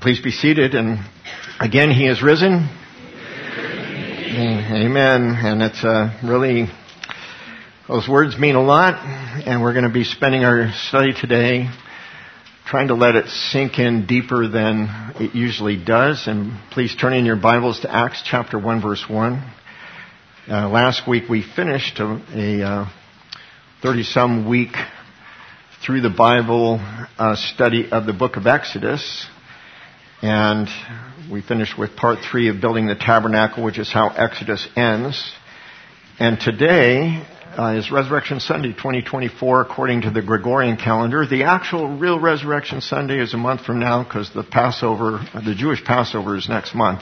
Please be seated. And again, He is risen. Amen. And it's really, those words mean a lot. And we're going to be spending our study today trying to let it sink in deeper than it usually does. And please turn in your Bibles to Acts chapter 1, verse 1. Last week we finished a 30-some week through the Bible study of the book of Exodus. And we finished with part 3 of building the tabernacle, which is how Exodus ends. And today is Resurrection Sunday 2024 according to the Gregorian calendar. The actual real Resurrection Sunday is a month from now because the Jewish Passover is next month.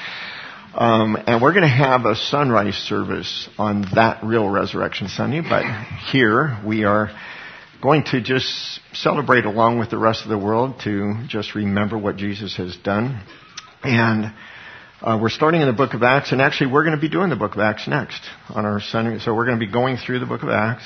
And we're going to have a sunrise service on that real Resurrection Sunday. But here we are going to just celebrate along with the rest of the world to just remember what Jesus has done. And we're starting in the book of Acts, and actually we're going to be doing the book of Acts next on our Sunday. So we're going to be going through the book of Acts.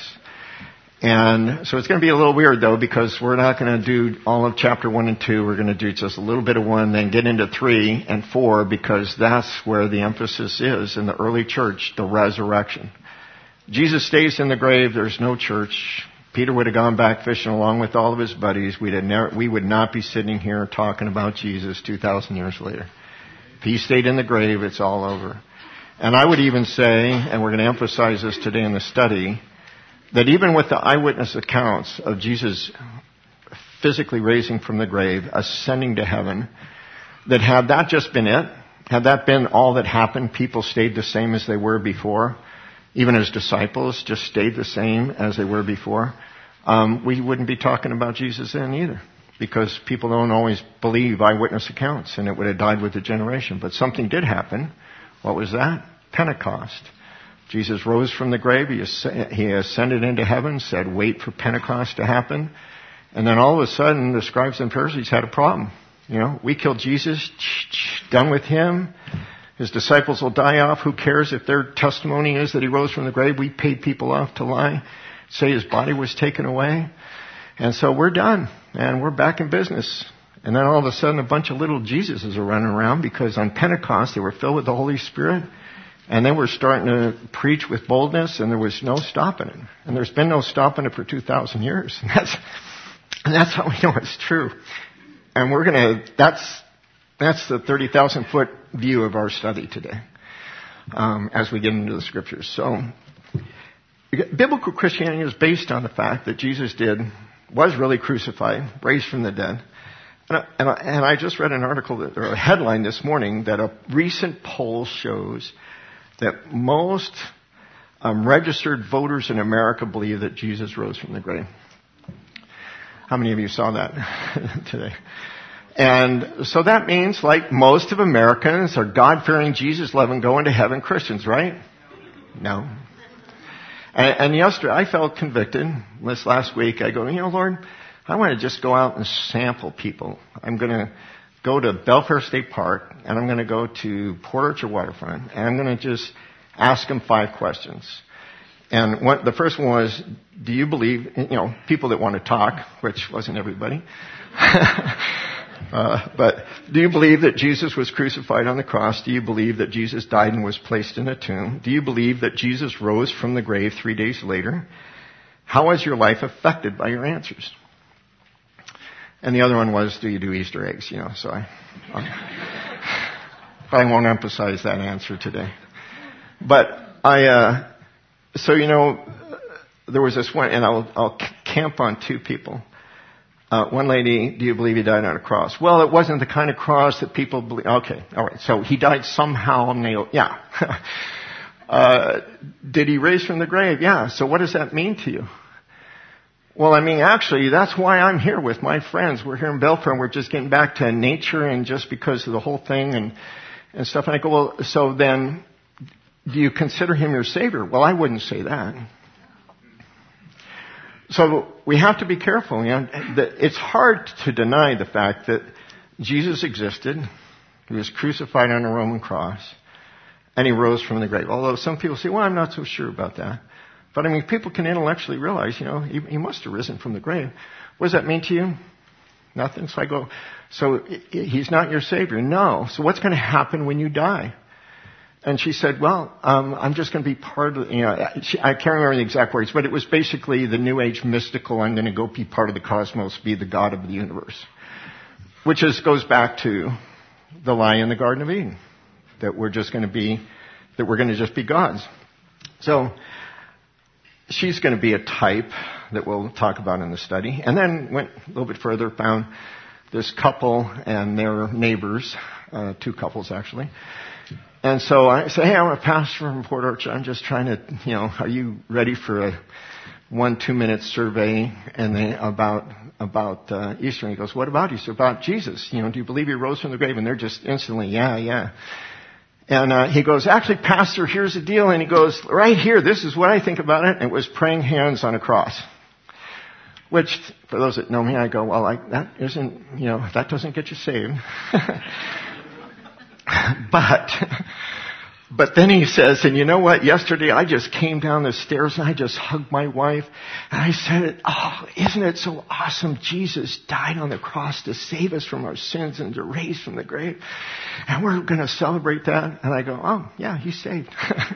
And so it's going to be a little weird, though, because we're not going to do all of chapter 1 and 2. We're going to do just a little bit of 1, then get into 3 and 4, because that's where the emphasis is in the early church, the resurrection. Jesus stays in the grave. There's no church. Peter would have gone back fishing along with all of his buddies. We would not be sitting here talking about Jesus 2,000 years later. If he stayed in the grave, it's all over. And I would even say, and we're going to emphasize this today in the study, that even with the eyewitness accounts of Jesus physically raising from the grave, ascending to heaven, that had that just been it, had that been all that happened, people stayed the same as they were before, even as disciples just stayed the same as they were before, we wouldn't be talking about Jesus then either. Because people don't always believe eyewitness accounts, and it would have died with the generation. But something did happen. What was that? Pentecost. Jesus rose from the grave. He ascended into heaven, said, wait for Pentecost to happen. And then all of a sudden, the scribes and Pharisees had a problem. We killed Jesus, done with him. His disciples will die off. Who cares if their testimony is that he rose from the grave? We paid people off to lie, say his body was taken away. And so we're done, and we're back in business. And then all of a sudden, a bunch of little Jesuses are running around because on Pentecost, they were filled with the Holy Spirit. And they were starting to preach with boldness, and there was no stopping it. And there's been no stopping it for 2,000 years. And that's how we know it's true. And that's the 30,000-foot view of our study today as we get into the scriptures. So, biblical Christianity is based on the fact that Jesus was really crucified, raised from the dead. And I just read an article, or a headline this morning, that a recent poll shows that most registered voters in America believe that Jesus rose from the grave. How many of you saw that today? And so that means, like most of Americans, are God-fearing, Jesus-loving, going to heaven Christians, right? No. And yesterday, I felt convicted. This last week, I go, Lord, I want to just go out and sample people. I'm going to go to Belfair State Park, and I'm going to go to Port Orchard Waterfront, and I'm going to just ask them 5 questions. And the first one was, do you believe, people that want to talk, which wasn't everybody, but do you believe that Jesus was crucified on the cross? Do you believe that Jesus died and was placed in a tomb? Do you believe that Jesus rose from the grave 3 days later? How is your life affected by your answers? And the other one was, do you do Easter eggs? So I won't emphasize that answer today. But there was this one, and I'll camp on 2 people. One lady, do you believe he died on a cross? Well, it wasn't the kind of cross that people believe. Okay, all right. So he died somehow nailed. Yeah. Did he raise from the grave? Yeah. So what does that mean to you? Well, actually, that's why I'm here with my friends. We're here in Belfair, and we're just getting back to nature, and just because of the whole thing and stuff. And I go, well, so then, do you consider him your Savior? Well, I wouldn't say that. So we have to be careful. It's hard to deny the fact that Jesus existed. He was crucified on a Roman cross, and he rose from the grave. Although some people say, well, I'm not so sure about that. But people can intellectually realize, he must have risen from the grave. What does that mean to you? Nothing. So I go, so he's not your Savior? No. So what's going to happen when you die? And she said, well, I'm just going to be part of, I can't remember the exact words, but it was basically the New Age mystical, I'm going to go be part of the cosmos, be the God of the universe. Which goes back to the lie in the Garden of Eden, that we're going to just be gods. So, she's going to be a type that we'll talk about in the study. And then went a little bit further, found this couple and their neighbors, two couples actually. And so I say, hey, I'm a pastor from Port Orchard. I'm just trying to, are you ready for a 1-2 minute survey and then about Easter? And he goes, what about Easter? About Jesus. Do you believe he rose from the grave? And they're just instantly, yeah. And he goes, actually, Pastor, here's the deal. And he goes, right here, this is what I think about it. And it was praying hands on a cross. Which, for those that know me, I go, well, that isn't, that doesn't get you saved. But then he says, and you know what? Yesterday I just came down the stairs and I just hugged my wife. And I said, oh, isn't it so awesome? Jesus died on the cross to save us from our sins and to raise from the grave. And we're going to celebrate that. And I go, oh, yeah, he's saved.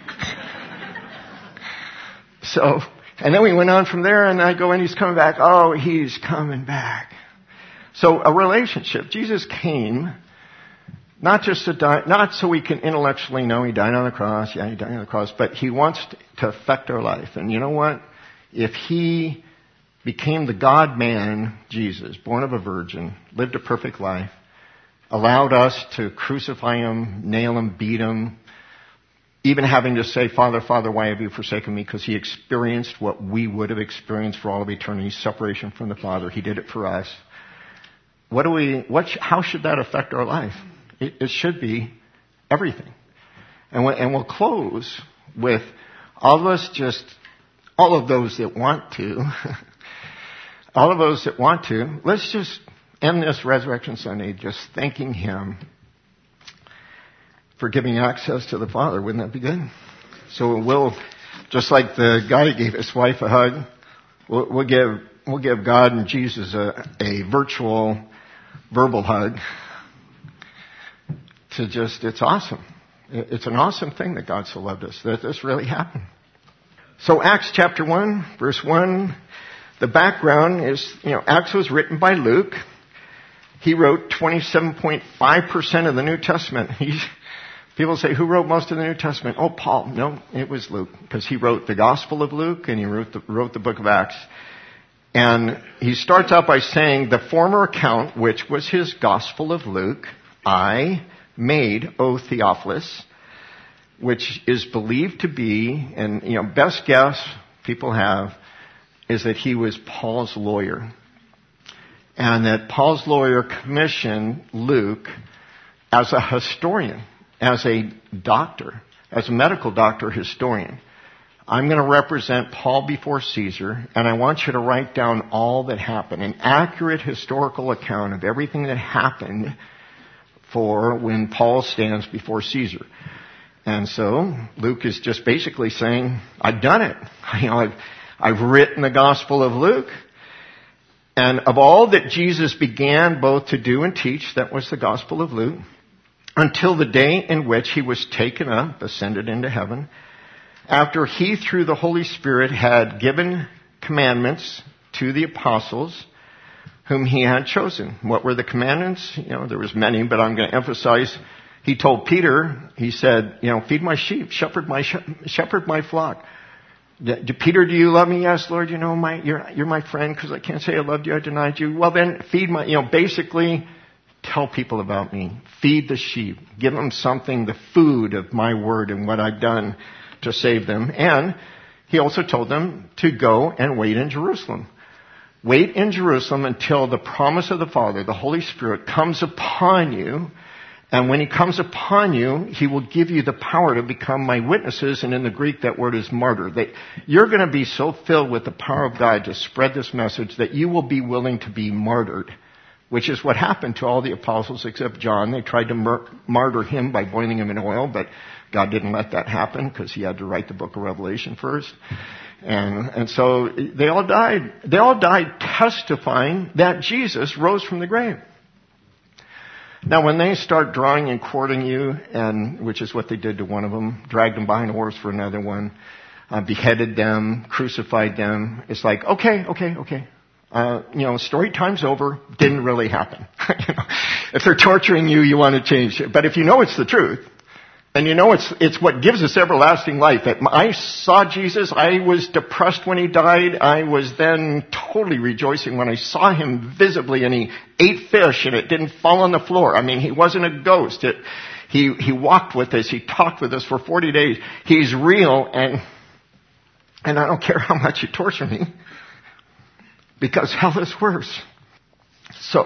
So, and then we went on from there and I go, and he's coming back. Oh, he's coming back. So a relationship. Jesus came not just to die, not so we can intellectually know he died on the cross. Yeah, he died on the cross. But he wants to affect our life. And you know what? If he became the God-man, Jesus, born of a virgin, lived a perfect life, allowed us to crucify him, nail him, beat him, even having to say, Father, Father, why have you forsaken me? Because he experienced what we would have experienced for all of eternity, separation from the Father. He did it for us. How should that affect our life? It should be everything. And we'll close with all of those that want to, let's just end this Resurrection Sunday just thanking him for giving access to the Father. Wouldn't that be good? So we'll, just like the guy gave his wife a hug, we'll give God and Jesus a virtual, verbal hug. It's awesome. It's an awesome thing that God so loved us, that this really happened. So Acts chapter 1, verse 1, the background is, Acts was written by Luke. He wrote 27.5% of the New Testament. People say, who wrote most of the New Testament? Oh, Paul. No, it was Luke, because he wrote the Gospel of Luke and he wrote the book of Acts. And he starts out by saying, the former account, which was his Gospel of Luke, I made, O Theophilus, which is believed to be, and best guess people have, is that he was Paul's lawyer. And that Paul's lawyer commissioned Luke as a historian, as a doctor, as a medical doctor historian. I'm going to represent Paul before Caesar, and I want you to write down all that happened, an accurate historical account of everything that happened for when Paul stands before Caesar. And so Luke is just basically saying, I've done it. I've written the Gospel of Luke. And of all that Jesus began both to do and teach, that was the Gospel of Luke, until the day in which he was taken up, ascended into heaven, after he, through the Holy Spirit, had given commandments to the apostles whom he had chosen. What were the commandments? There was many, but I'm going to emphasize. He told Peter, he said, feed my sheep, shepherd my flock. Peter, do you love me? Yes, Lord. You're my friend, because I can't say I loved you, I denied you. Well, then feed basically tell people about me. Feed the sheep. Give them something, the food of my word and what I've done to save them. And he also told them to go and wait in Jerusalem. Wait in Jerusalem until the promise of the Father, the Holy Spirit, comes upon you. And when he comes upon you, he will give you the power to become my witnesses. And in the Greek, that word is martyr. That you're going to be so filled with the power of God to spread this message that you will be willing to be martyred, which is what happened to all the apostles except John. They tried to martyr him by boiling him in oil, but God didn't let that happen because he had to write the book of Revelation first. And so they all died. They all died testifying that Jesus rose from the grave. Now when they start drawing and quartering you, and which is what they did to one of them, dragged them behind a horse for another one, beheaded them, crucified them, it's like, okay. Story time's over. Didn't really happen. If they're torturing you, you want to change it. But if you know it's the truth, and you know it's what gives us everlasting life. I saw Jesus. I was depressed when he died. I was then totally rejoicing when I saw him visibly, and he ate fish and it didn't fall on the floor. I mean, he wasn't a ghost. He walked with us. He talked with us for 40 days. He's real, and I don't care how much you torture me, because hell is worse. So,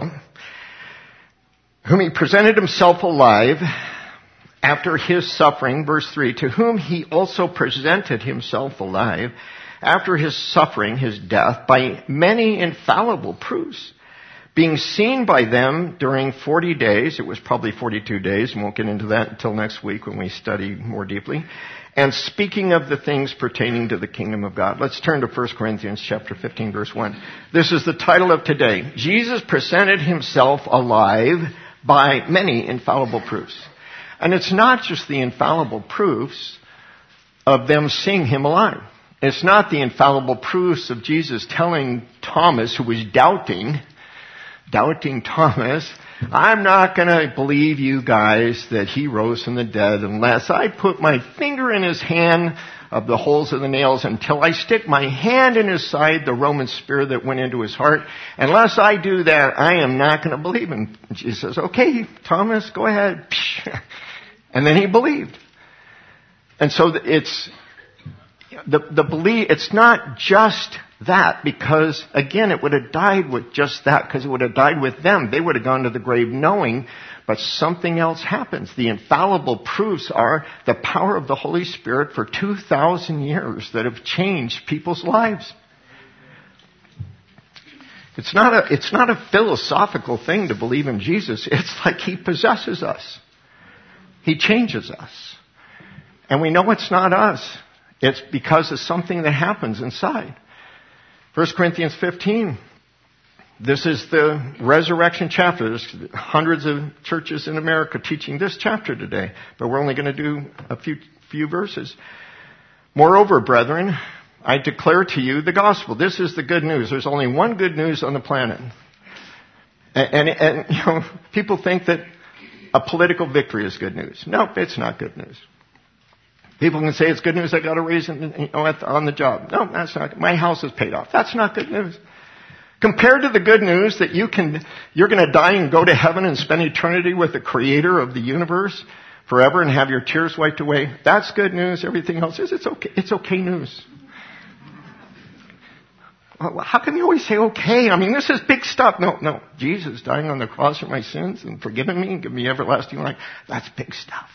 whom he presented himself alive after his suffering, verse 3, to whom he also presented himself alive after his suffering, his death, by many infallible proofs, being seen by them during 40 days, it was probably 42 days, and won't get into that until next week when we study more deeply, and speaking of the things pertaining to the kingdom of God. Let's turn to 1 Corinthians chapter 15, verse 1. This is the title of today. Jesus presented himself alive by many infallible proofs. And it's not just the infallible proofs of them seeing him alive. It's not the infallible proofs of Jesus telling Thomas, who was doubting Thomas, I'm not going to believe you guys that he rose from the dead unless I put my finger in his hand of the holes of the nails, until I stick my hand in his side, the Roman spear that went into his heart. Unless I do that, I am not going to believe him. Jesus says, okay, Thomas, go ahead. And then he believed. And so it's the belief. It's not just that, because again, it would have died with just that, because it would have died with them. They would have gone to the grave knowing, but something else happens. The infallible proofs are the power of the Holy Spirit for 2,000 years that have changed people's lives. It's not a philosophical thing to believe in Jesus. It's like he possesses us. He changes us. And we know it's not us. It's because of something that happens inside. 1 Corinthians 15. This is the resurrection chapter. There's hundreds of churches in America teaching this chapter today, but we're only going to do a few verses. Moreover, brethren, I declare to you the gospel. This is the good news. There's only one good news on the planet. And people think that a political victory is good news. No, it's not good news. People can say it's good news I got a raise on the job. No, that's not. My house is paid off. That's not good news. Compared to the good news that you're going to die and go to heaven and spend eternity with the creator of the universe forever and have your tears wiped away, that's good news. Everything else is, it's okay. It's okay news. How can you always say okay? I mean, this is big stuff. No. Jesus dying on the cross for my sins and forgiving me and giving me everlasting life. That's big stuff.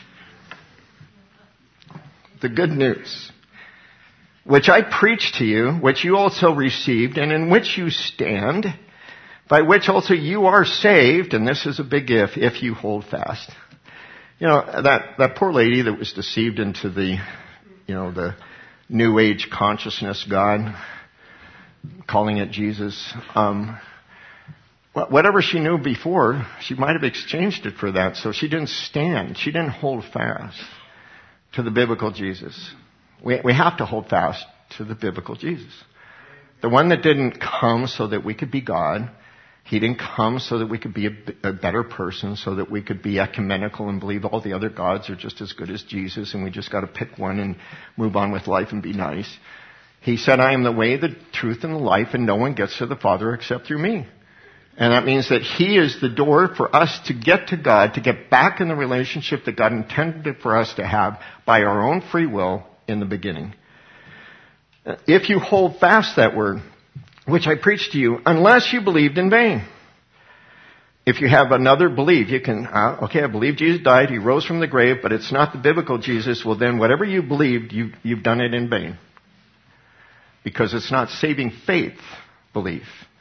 The good news, which I preach to you, which you also received, and in which you stand, by which also you are saved, and this is a big if you hold fast. That poor lady that was deceived into the New Age consciousness God, calling it Jesus. Whatever she knew before, she might have exchanged it for that. So she didn't stand. She didn't hold fast to the biblical Jesus. We have to hold fast to the biblical Jesus. The one that didn't come so that we could be God. He didn't come so that we could be a better person, so that we could be ecumenical and believe all the other gods are just as good as Jesus and we just got to pick one and move on with life and be nice. He said, I am the way, the truth, and the life, and no one gets to the Father except through me. And that means that He is the door for us to get to God, to get back in the relationship that God intended for us to have by our own free will in the beginning. If you hold fast that word, which I preached to you, unless you believed in vain. If you have another belief, you can, I believe Jesus died, He rose from the grave, but it's not the biblical Jesus. Well, then whatever you believed, you've done it in vain. Because it's not saving faith belief.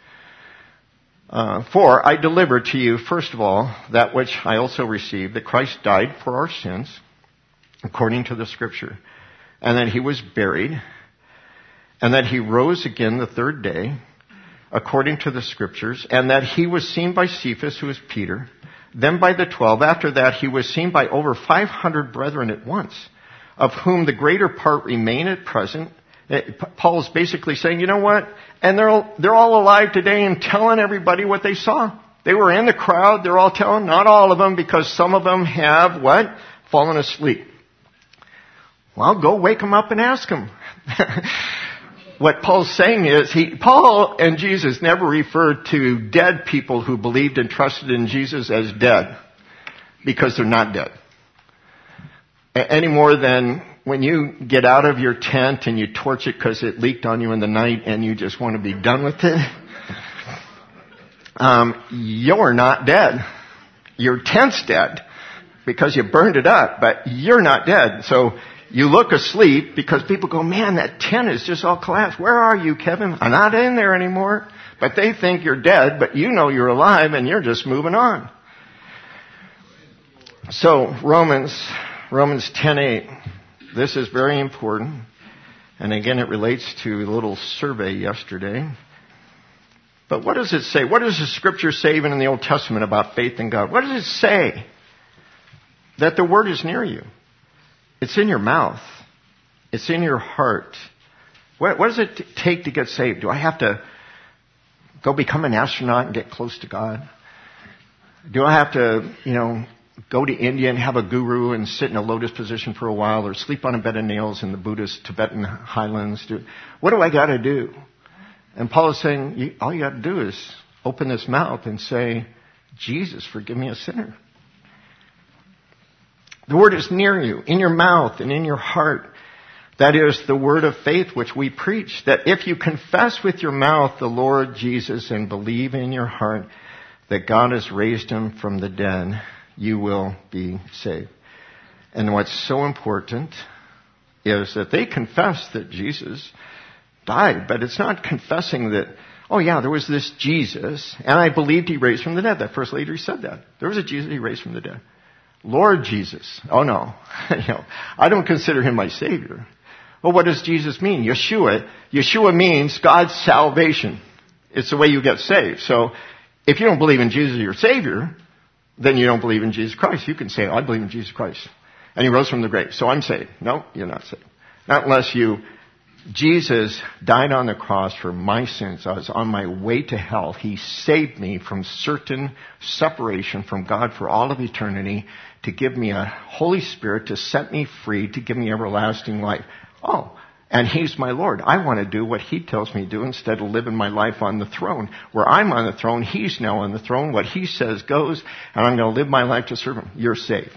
For I delivered to you, first of all, that which I also received, that Christ died for our sins, according to the Scripture, and that He was buried, and that he rose again the third day, according to the Scriptures, and that he was seen by Cephas, who is Peter, then by the 12. After that, he was seen by over 500 brethren at once, of whom the greater part remain at present. Paul is basically saying, you know what? And they're all alive today and telling everybody what they saw. They were in the crowd. They're all telling, not all of them, because some of them have what? Fallen asleep. Well, go wake them up and ask them. What Paul's saying is, Paul and Jesus never referred to dead people who believed and trusted in Jesus as dead, because they're not dead. Any more than when you get out of your tent and you torch it because it leaked on you in the night and you just want to be done with it. You're not dead. Your tent's dead because you burned it up, but you're not dead. So you look asleep because people go, man, that tent is just all collapsed. Where are you, Kevin? I'm not in there anymore. But they think you're dead, but you know you're alive and you're just moving on. So Romans 10:8. This is very important. And again, it relates to a little survey yesterday. But what does it say? What does the Scripture say even in the Old Testament about faith in God? What does it say? That the Word is near you. It's in your mouth. It's in your heart. What does it take to get saved? Do I have to go become an astronaut and get close to God? Do I have to, go to India and have a guru and sit in a lotus position for a while, or sleep on a bed of nails in the Buddhist Tibetan highlands? What do I got to do? And Paul is saying, all you got to do is open this mouth and say, Jesus, forgive me, a sinner. The Word is near you, in your mouth and in your heart. That is the word of faith which we preach, that if you confess with your mouth the Lord Jesus and believe in your heart that God has raised him from the dead, you will be saved. And what's so important is that they confess that Jesus died, but it's not confessing that, oh yeah, there was this Jesus, and I believed he raised from the dead. That first lady said that. There was a Jesus he raised from the dead. Lord Jesus. Oh no. I don't consider him my Savior. Well, what does Jesus mean? Yeshua. Yeshua means God's salvation. It's the way you get saved. So, if you don't believe in Jesus as your Savior, then you don't believe in Jesus Christ. You can say, I believe in Jesus Christ. And he rose from the grave. So I'm saved. No, you're not saved. Not unless Jesus died on the cross for my sins. I was on my way to hell. He saved me from certain separation from God for all of eternity, to give me a Holy Spirit to set me free, to give me everlasting life. Oh, and he's my Lord. I want to do what he tells me to do instead of living my life on the throne. Where I'm on the throne, he's now on the throne. What he says goes, and I'm going to live my life to serve him. You're saved.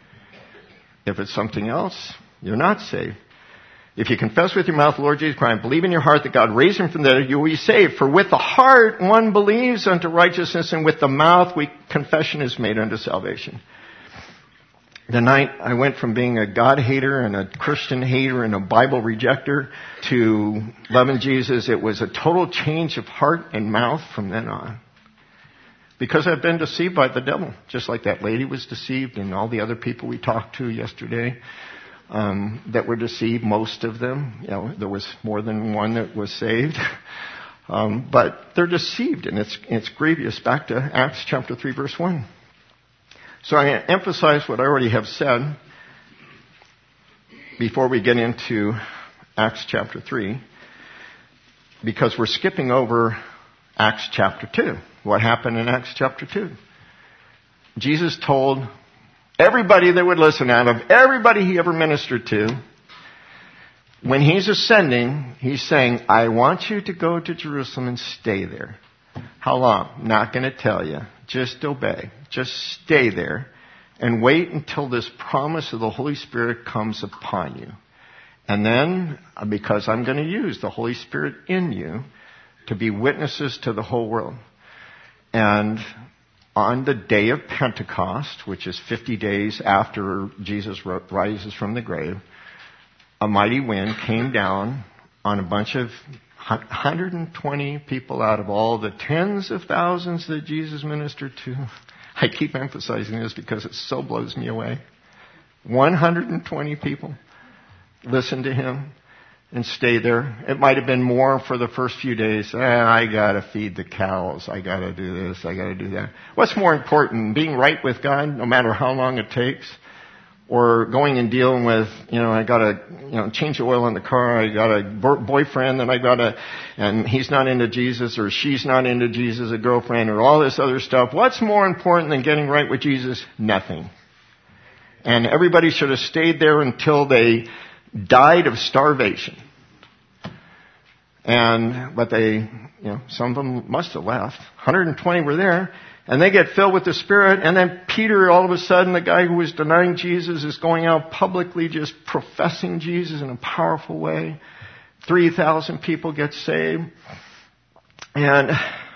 If it's something else, you're not saved. If you confess with your mouth, Lord Jesus Christ, and believe in your heart that God raised him from the dead, you will be saved. For with the heart one believes unto righteousness, and with the mouth confession is made unto salvation. Tonight, I went from being a God hater and a Christian hater and a Bible rejecter to loving Jesus. It was a total change of heart and mouth from then on. Because I've been deceived by the devil, just like that lady was deceived and all the other people we talked to yesterday that were deceived, most of them. There was more than one that was saved. But they're deceived, and it's grievous. Back to Acts chapter 3, verse 1. So I'm going to emphasize what I already have said before we get into Acts chapter 3, because we're skipping over Acts chapter 2. What happened in Acts chapter 2? Jesus told everybody that would listen, out of everybody he ever ministered to, when he's ascending, he's saying, I want you to go to Jerusalem and stay there. How long? Not going to tell you. Just obey. Just stay there and wait until this promise of the Holy Spirit comes upon you. And then, because I'm going to use the Holy Spirit in you to be witnesses to the whole world. And on the day of Pentecost, which is 50 days after Jesus rises from the grave, a mighty wind came down on a bunch of 120 people out of all the tens of thousands that Jesus ministered to. I keep emphasizing this because it so blows me away. 120 people listened to him. and stay there. It might have been more for the first few days. I gotta feed the cows. I gotta do this. I gotta do that. What's more important, being right with God, no matter how long it takes, or going and dealing with, I gotta, change the oil in the car. I got a boyfriend and he's not into Jesus, or she's not into Jesus, a girlfriend, or all this other stuff. What's more important than getting right with Jesus? Nothing. And everybody should have stayed there until they died of starvation. But they, some of them must have left. 120 were there. And they get filled with the Spirit. And then Peter, all of a sudden, the guy who was denying Jesus, is going out publicly just professing Jesus in a powerful way. 3,000 people get saved. And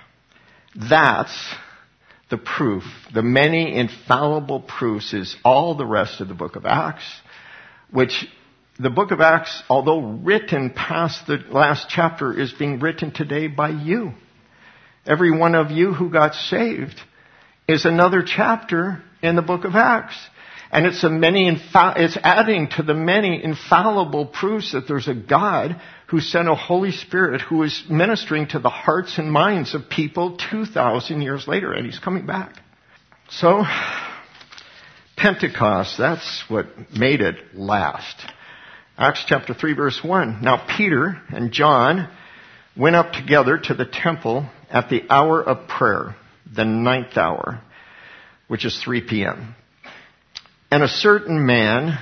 that's the proof. The many infallible proofs is all the rest of the book of Acts, which the book of Acts, although written past the last chapter, is being written today by you. Every one of you who got saved is another chapter in the book of Acts. And it's adding to the many infallible proofs that there's a God who sent a Holy Spirit who is ministering to the hearts and minds of people 2,000 years later, and he's coming back. So, Pentecost, that's what made it last. Acts chapter 3 verse 1. Now Peter and John went up together to the temple at the hour of prayer, the 9th hour, which is 3 p.m. And a certain man,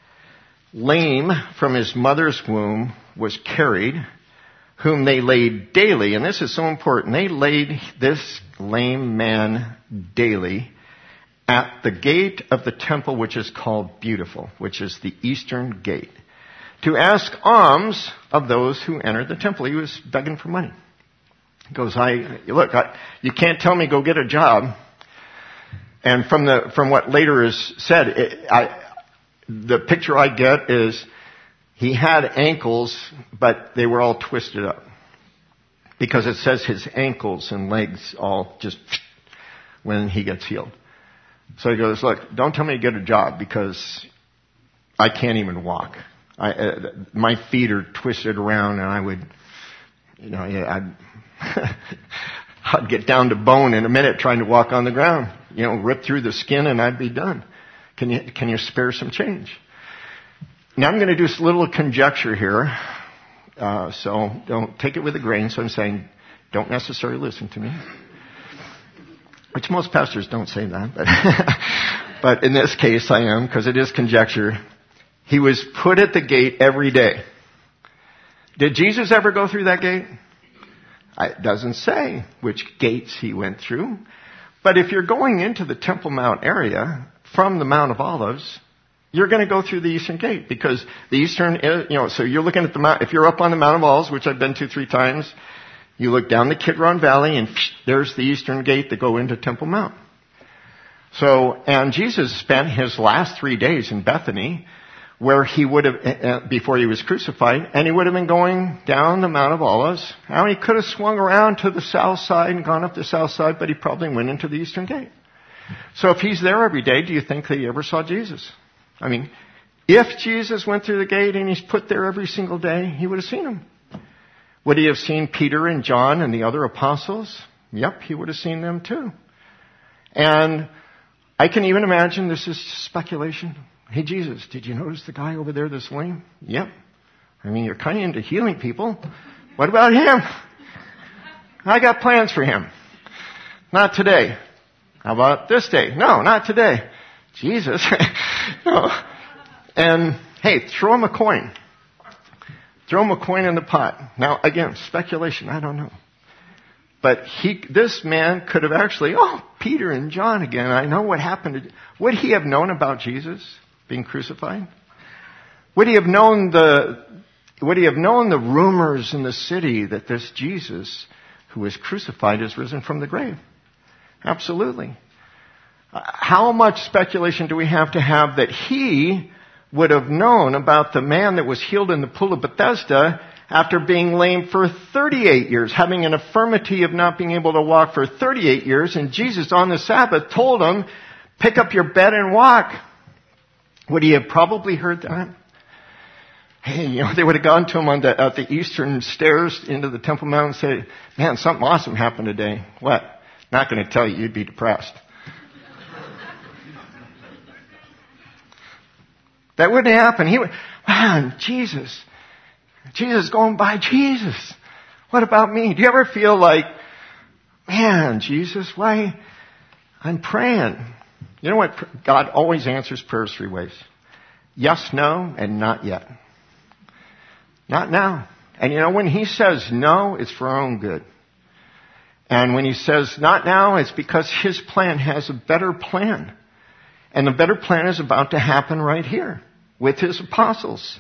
lame from his mother's womb, was carried, whom they laid daily, and this is so important, they laid this lame man daily at the gate of the temple, which is called Beautiful, which is the eastern gate, to ask alms of those who entered the temple. He was begging for money. He goes, you can't tell me go get a job. And from what later is said, the picture I get is he had ankles, but they were all twisted up. Because it says his ankles and legs all just when he gets healed. So he goes, look, don't tell me to get a job because I can't even walk. My feet are twisted around, and I would, I'd get down to bone in a minute trying to walk on the ground. Rip through the skin and I'd be done. Can you spare some change? Now I'm going to do a little conjecture here. So don't take it with a grain. So I'm saying don't necessarily listen to me. Which most pastors don't say that. But in this case I am, because it is conjecture. He was put at the gate every day. Did Jesus ever go through that gate? It doesn't say which gates he went through. But if you're going into the Temple Mount area from the Mount of Olives, you're going to go through the eastern gate, because the eastern, so you're looking at the mount. If you're up on the Mount of Olives, which I've been to 3 times, you look down the Kidron Valley and there's the eastern gate that go into Temple Mount. So, and Jesus spent his last 3 days in Bethany, where he would have, before he was crucified, and he would have been going down the Mount of Olives. Now he could have swung around to the south side and gone up the south side, but he probably went into the eastern gate. So if he's there every day, do you think that he ever saw Jesus? I mean, if Jesus went through the gate and he's put there every single day, he would have seen him. Would he have seen Peter and John and the other apostles? Yep, he would have seen them too. And I can even imagine, this is speculation. Hey, Jesus, did you notice the guy over there that's lame? Yep. I mean, you're kind of into healing people. What about him? I got plans for him. Not today. How about this day? No, not today. Jesus. No. And, hey, throw him a coin. Throw him a coin in the pot. Now, again, speculation. I don't know. But this man could have actually, Peter and John again. I know what happened. Would he have known about Jesus being crucified? Would he have known the rumors in the city that this Jesus who was crucified is risen from the grave? Absolutely. How much speculation do we have to have that he would have known about the man that was healed in the pool of Bethesda after being lame for 38 years, having an infirmity of not being able to walk for 38 years, and Jesus on the Sabbath told him, pick up your bed and walk. Would he have probably heard that? Hey, they would have gone to him at the eastern stairs into the Temple Mount and said, man, something awesome happened today. What? Not going to tell you. You'd be depressed. That wouldn't happen. He would, man, Jesus going by, Jesus. What about me? Do you ever feel like, man, Jesus, why? I'm praying. You know what? God always answers prayers 3 ways. Yes, no, and not yet. Not now. And when he says no, it's for our own good. And when he says not now, it's because his plan has a better plan. And the better plan is about to happen right here with his apostles,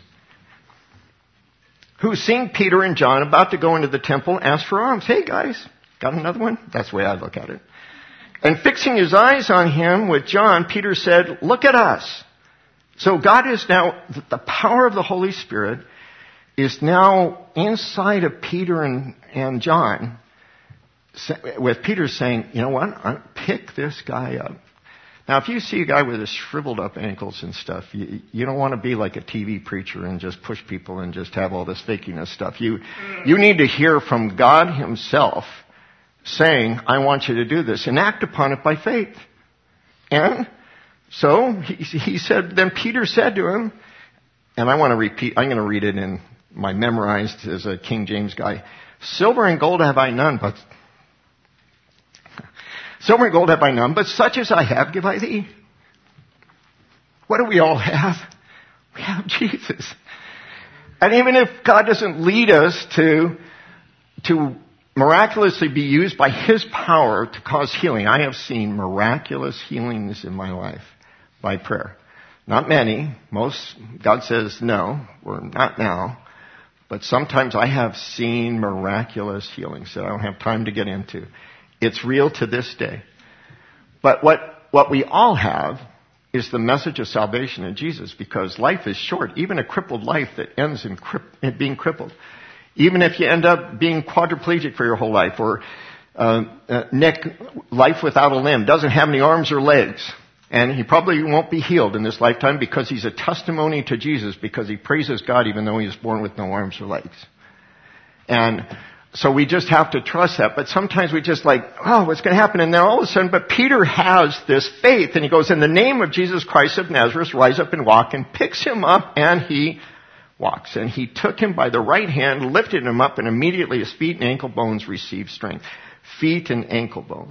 who seeing Peter and John about to go into the temple, asked for alms. Hey guys, got another one? That's the way I look at it. And fixing his eyes on him with John, Peter said, look at us. So God is now, the power of the Holy Spirit is now inside of Peter and John, with Peter saying, you know what, pick this guy up. Now, if you see a guy with his shriveled up ankles and stuff, you don't want to be like a TV preacher and just push people and just have all this fakiness stuff. You need to hear from God himself saying, I want you to do this, and act upon it by faith. And so he said, then Peter said to him, and I'm going to read it in my memorized as a King James guy. Silver and gold have I none, but such as I have give I thee. What do we all have? We have Jesus. And even if God doesn't lead us to miraculously be used by his power to cause healing, I have seen miraculous healings in my life by prayer. Not many. Most, God says no, or not now. But sometimes I have seen miraculous healings that I don't have time to get into. It's real to this day. But what we all have is the message of salvation in Jesus, because life is short. Even a crippled life that ends in being crippled. Even if you end up being quadriplegic for your whole life, or Nick, life without a limb, doesn't have any arms or legs. And he probably won't be healed in this lifetime because he's a testimony to Jesus, because he praises God even though he was born with no arms or legs. And so we just have to trust that. But sometimes we just like, oh, what's going to happen? And then all of a sudden, but Peter has this faith, and he goes, in the name of Jesus Christ of Nazareth, rise up and walk, and picks him up, and he walks. And he took him by the right hand, lifted him up, and immediately his feet and ankle bones received strength. Feet and ankle bones.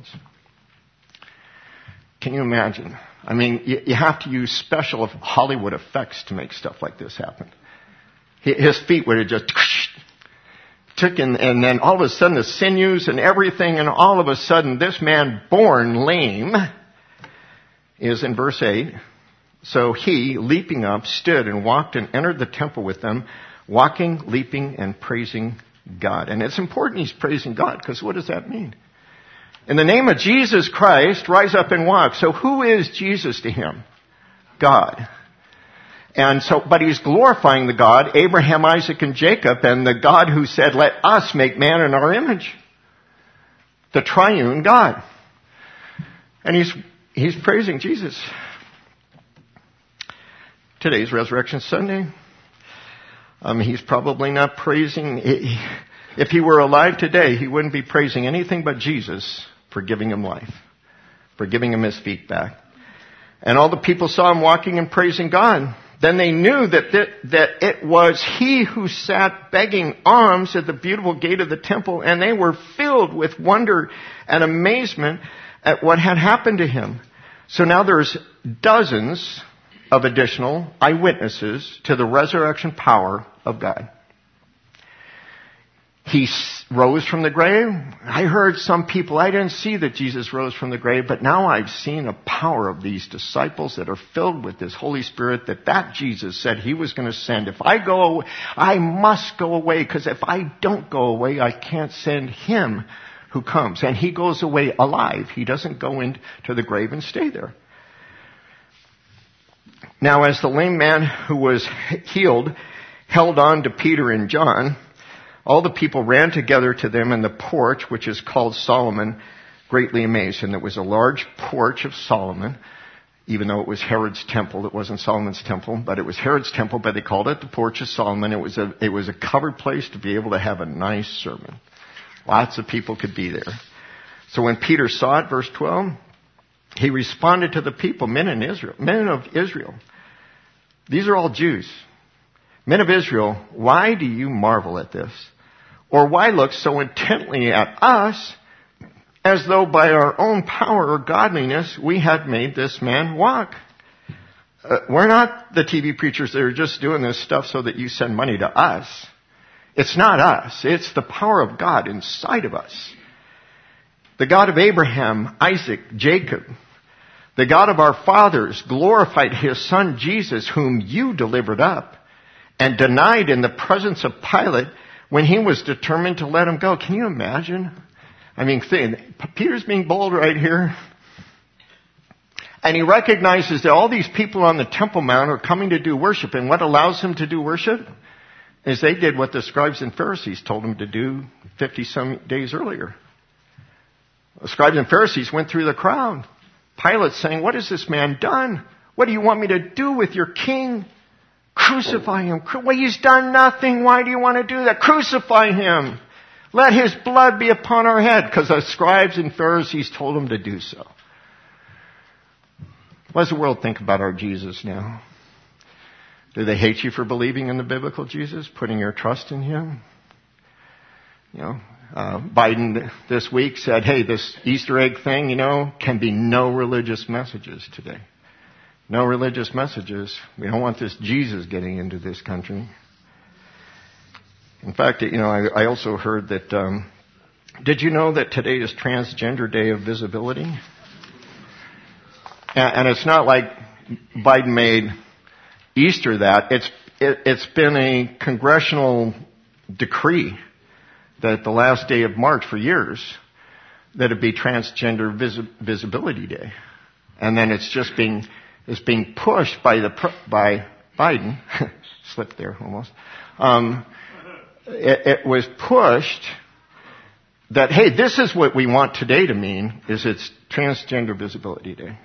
Can you imagine? I mean, you have to use special Hollywood effects to make stuff like this happen. His feet would have just took in, and then all of a sudden the sinews and everything, and all of a sudden this man born lame is in verse 8. So he, leaping up, stood and walked and entered the temple with them, walking, leaping, and praising God. And it's important he's praising God, because what does that mean? In the name of Jesus Christ, rise up and walk. So who is Jesus to him? God. And so, but he's glorifying the God, Abraham, Isaac, and Jacob, and the God who said, let us make man in our image. The triune God. And he's praising Jesus. Today's Resurrection Sunday. He's probably not praising, if he were alive today, he wouldn't be praising anything but Jesus for giving him life, for giving him his feet back. And all the people saw him walking and praising God. Then they knew that it was he who sat begging alms at the beautiful gate of the temple, and they were filled with wonder and amazement at what had happened to him. So now there's dozens of additional eyewitnesses to the resurrection power of God. He rose from the grave. I heard some people, I didn't see that Jesus rose from the grave, but now I've seen a power of these disciples that are filled with this Holy Spirit that Jesus said he was going to send. If I go away, I must go away, because if I don't go away, I can't send him who comes. And he goes away alive. He doesn't go into the grave and stay there. Now, as the lame man who was healed held on to Peter and John, all the people ran together to them in the porch, which is called Solomon, greatly amazed. And there was a large porch of Solomon even though it was Herod's temple. It wasn't Solomon's temple, but it was Herod's temple, but they called it the Porch of Solomon. It was a covered place to be able to have a nice sermon. Lots of people could be there. So when Peter saw it, verse 12, he responded to the people, men of Israel. These are all Jews. Men of Israel, why do you marvel at this? Or why look so intently at us as though by our own power or godliness we had made this man walk? We're not the TV preachers that are just doing this stuff so that you send money to us. It's not us. It's the power of God inside of us. The God of Abraham, Isaac, Jacob, the God of our fathers glorified his son Jesus, whom you delivered up and denied in the presence of Pilate when he was determined to let him go. Can you imagine? I mean, Peter's being bold right here. And he recognizes that all these people on the Temple Mount are coming to do worship. And what allows him to do worship is they did what the scribes and Pharisees told them to do 50-some days earlier. The scribes and Pharisees went through the crowd. Pilate saying, what has this man done? What do you want me to do with your king? Crucify him. Well, he's done nothing. Why do you want to do that? Crucify him. Let his blood be upon our head. Because the scribes and Pharisees told him to do so. What does the world think about our Jesus now? Do they hate you for believing in the biblical Jesus, putting your trust in him? You know, Biden this week said, hey, this Easter egg thing, can be no religious messages today. No religious messages. We don't want this Jesus getting into this country. In fact, I also heard that, did you know that today is Transgender Day of Visibility? And it's not like Biden made Easter that. It's been a congressional decree that the last day of March for years, that it be Transgender Visibility Day. And then it's being pushed by Biden. Slipped there almost. It was pushed that, hey, this is what we want today to mean, is it's Transgender Visibility Day.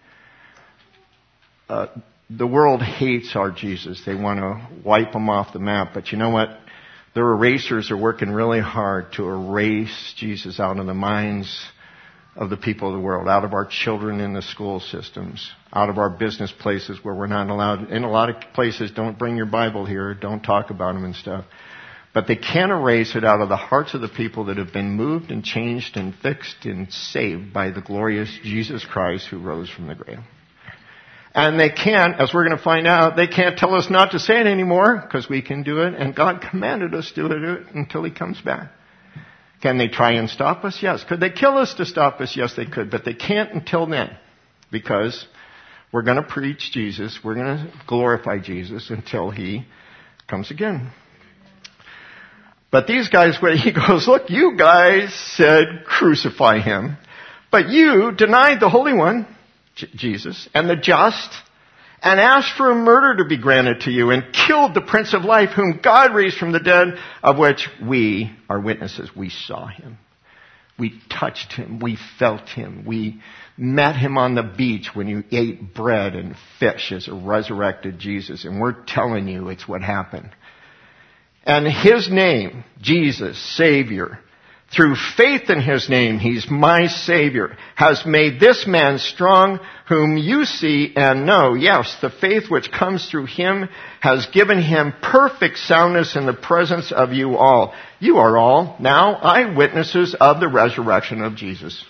The world hates our Jesus. They want to wipe him off the map. But you know what? Their erasers are working really hard to erase Jesus out of the minds of the people of the world, out of our children in the school systems, out of our business places where we're not allowed. In a lot of places, don't bring your Bible here, don't talk about them and stuff. But they can't erase it out of the hearts of the people that have been moved and changed and fixed and saved by the glorious Jesus Christ who rose from the grave. And they can't, as we're going to find out, they can't tell us not to say it anymore because we can do it. And God commanded us to do it until he comes back. Can they try and stop us? Yes. Could they kill us to stop us? Yes, they could. But they can't until then, because we're going to preach Jesus. We're going to glorify Jesus until he comes again. But these guys, when he goes, look, you guys said crucify him, but you denied the Holy One, Jesus, and the just, and asked for a murder to be granted to you, and killed the Prince of Life, whom God raised from the dead, of which we are witnesses. We saw him. We touched him. We felt him. We met him on the beach when you ate bread and fish as a resurrected Jesus. And we're telling you it's what happened. And his name, Jesus, Savior, through faith in his name, he's my Savior, has made this man strong whom you see and know. Yes, the faith which comes through him has given him perfect soundness in the presence of you all. You are all now eyewitnesses of the resurrection of Jesus.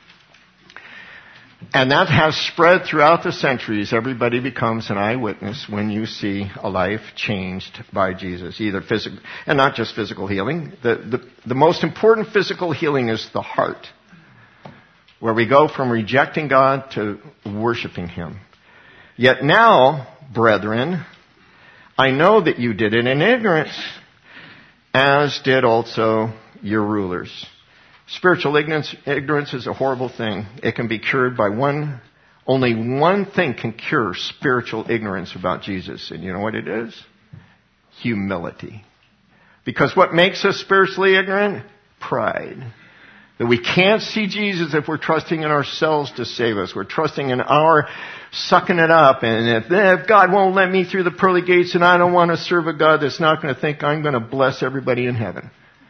And that has spread throughout the centuries. Everybody becomes an eyewitness when you see a life changed by Jesus. Either physical, and not just physical healing. The most important physical healing is the heart, where we go from rejecting God to worshiping him. Yet now, brethren, I know that you did it in ignorance, as did also your rulers. Spiritual ignorance is a horrible thing. It can be cured by only one thing can cure spiritual ignorance about Jesus. And you know what it is? Humility. Because what makes us spiritually ignorant? Pride. That we can't see Jesus if we're trusting in ourselves to save us. We're trusting in our sucking it up. And if God won't let me through the pearly gates, and I don't want to serve a God that's not going to think I'm going to bless everybody in heaven.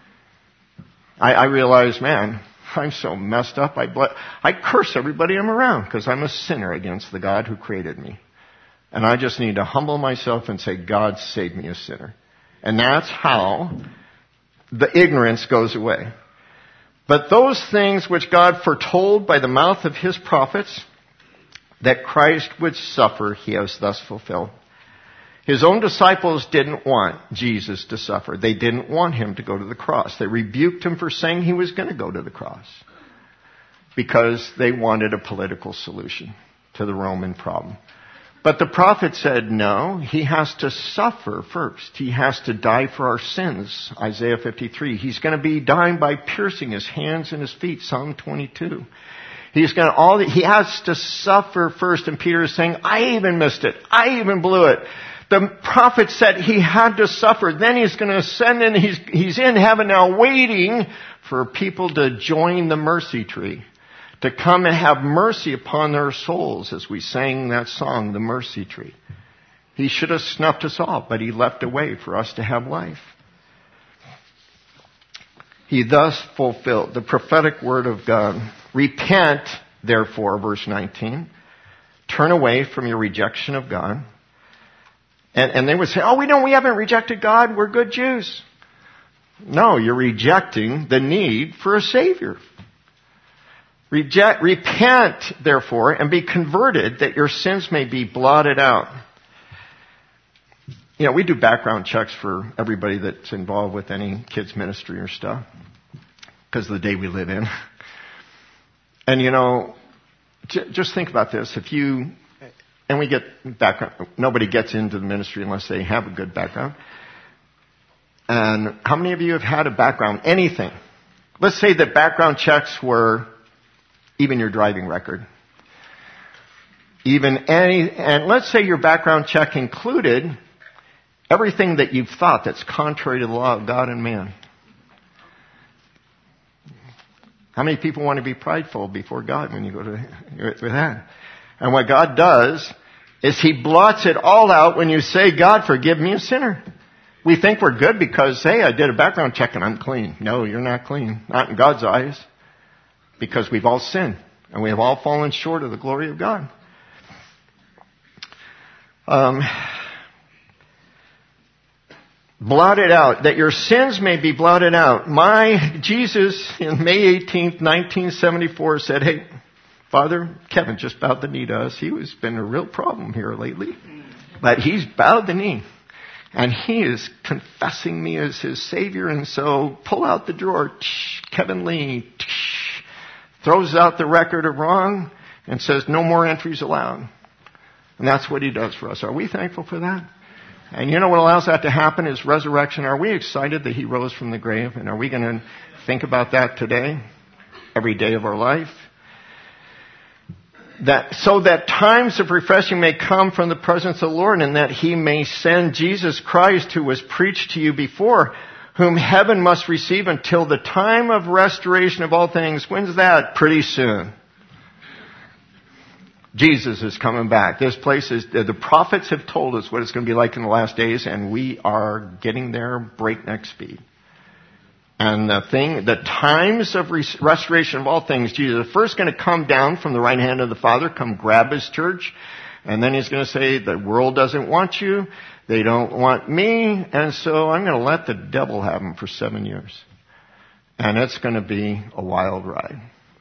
I realize, man, I'm so messed up. I curse everybody I'm around because I'm a sinner against the God who created me. And I just need to humble myself and say, God, save me a sinner. And that's how the ignorance goes away. But those things which God foretold by the mouth of his prophets, that Christ would suffer, he has thus fulfilled. His own disciples didn't want Jesus to suffer. They didn't want him to go to the cross. They rebuked him for saying he was going to go to the cross because they wanted a political solution to the Roman problem. But the prophet said, no, he has to suffer first. He has to die for our sins. Isaiah 53. He's going to be dying by piercing his hands and his feet. Psalm 22. He has to suffer first. And Peter is saying, I even missed it. I even blew it. The prophet said he had to suffer. Then he's going to ascend and he's in heaven now waiting for people to join the mercy tree. To come and have mercy upon their souls, as we sang that song, The Mercy Tree. He should have snuffed us off, but he left a way for us to have life. He thus fulfilled the prophetic word of God. Repent, therefore, verse 19. Turn away from your rejection of God. And they would say, oh, we haven't rejected God. We're good Jews. No, you're rejecting the need for a Savior. Repent, therefore, and be converted that your sins may be blotted out. You know, we do background checks for everybody that's involved with any kids ministry or stuff because of the day we live in. And, you know, just think about this. And we get background, nobody gets into the ministry unless they have a good background. And how many of you have had a background, anything? Let's say that background checks were even your driving record. And let's say your background check included everything that you've thought that's contrary to the law of God and man. How many people want to be prideful before God when you go to that? And what God does is he blots it all out when you say, God, forgive me a sinner. We think we're good because, hey, I did a background check and I'm clean. No, you're not clean. Not in God's eyes. Because we've all sinned. And we have all fallen short of the glory of God. Blotted out. That your sins may be blotted out. Jesus, in May 18th, 1974, said, hey, Father, Kevin just bowed the knee to us. He's been a real problem here lately. But he's bowed the knee. And he is confessing me as his Savior. And so pull out the drawer. Kevin Lee. Throws out the record of wrong and says no more entries allowed. And that's what he does for us. Are we thankful for that? And you know what allows that to happen is resurrection. Are we excited that he rose from the grave? And are we going to think about that today? Every day of our life? So that times of refreshing may come from the presence of the Lord, and that he may send Jesus Christ, who was preached to you before, whom heaven must receive until the time of restoration of all things. When's that? Pretty soon. Jesus is coming back. This place the prophets have told us what it's going to be like in the last days, and we are getting there breakneck speed. And the times of restoration of all things, Jesus is first going to come down from the right hand of the Father, come grab his church, and then he's going to say, the world doesn't want you. They don't want me, and so I'm going to let the devil have them for 7 years. And it's going to be a wild ride.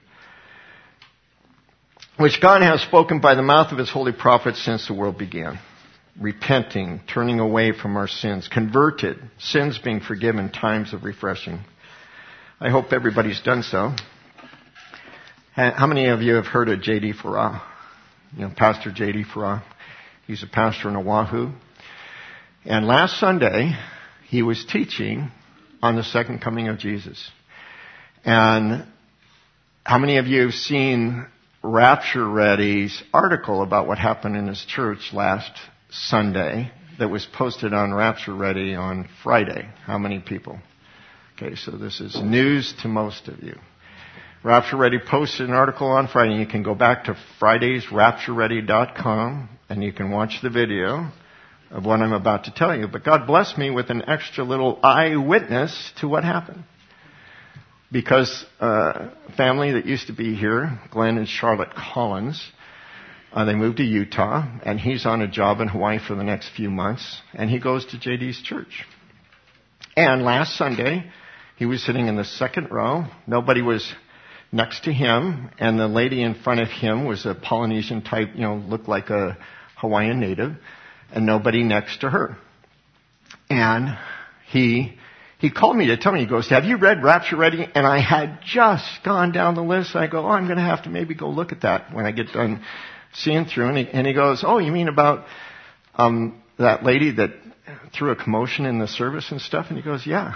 Which God has spoken by the mouth of his holy prophets since the world began. Repenting, turning away from our sins, converted, sins being forgiven, times of refreshing. I hope everybody's done so. How many of you have heard of J.D. Farrar? You know, Pastor J.D. Farrar. He's a pastor in Oahu. And last Sunday, he was teaching on the second coming of Jesus. And how many of you have seen Rapture Ready's article about what happened in his church last Sunday that was posted on Rapture Ready on Friday? How many people? Okay, so this is news to most of you. Rapture Ready posted an article on Friday. You can go back to fridaysraptureready.com and you can watch the video of what I'm about to tell you. But God blessed me with an extra little eyewitness to what happened. Because a family that used to be here, Glenn and Charlotte Collins, they moved to Utah, and he's on a job in Hawaii for the next few months, and he goes to JD's church. And last Sunday, he was sitting in the second row. Nobody was next to him, and the lady in front of him was a Polynesian type, looked like a Hawaiian native, and nobody next to her. And he called me to tell me, he goes, have you read Rapture Ready? And I had just gone down the list. I go, I'm going to have to maybe go look at that when I get done seeing through. And he goes, oh, you mean about that lady that threw a commotion in the service and stuff? And he goes, yeah.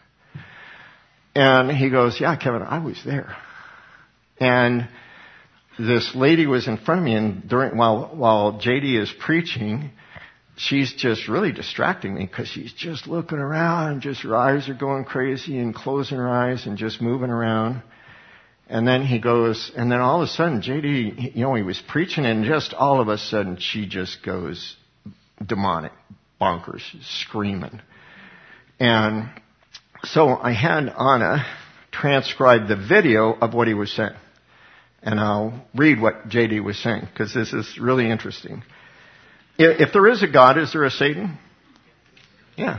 And he goes, yeah, Kevin, I was there. And this lady was in front of me, and while JD is preaching, she's just really distracting me because she's just looking around and just her eyes are going crazy and closing her eyes and just moving around. And then he goes, and then all of a sudden JD, he was preaching, and just all of a sudden she just goes demonic, bonkers, screaming. And so I had Anna transcribe the video of what he was saying. And I'll read what JD was saying because this is really interesting. If there is a God, is there a Satan? Yeah.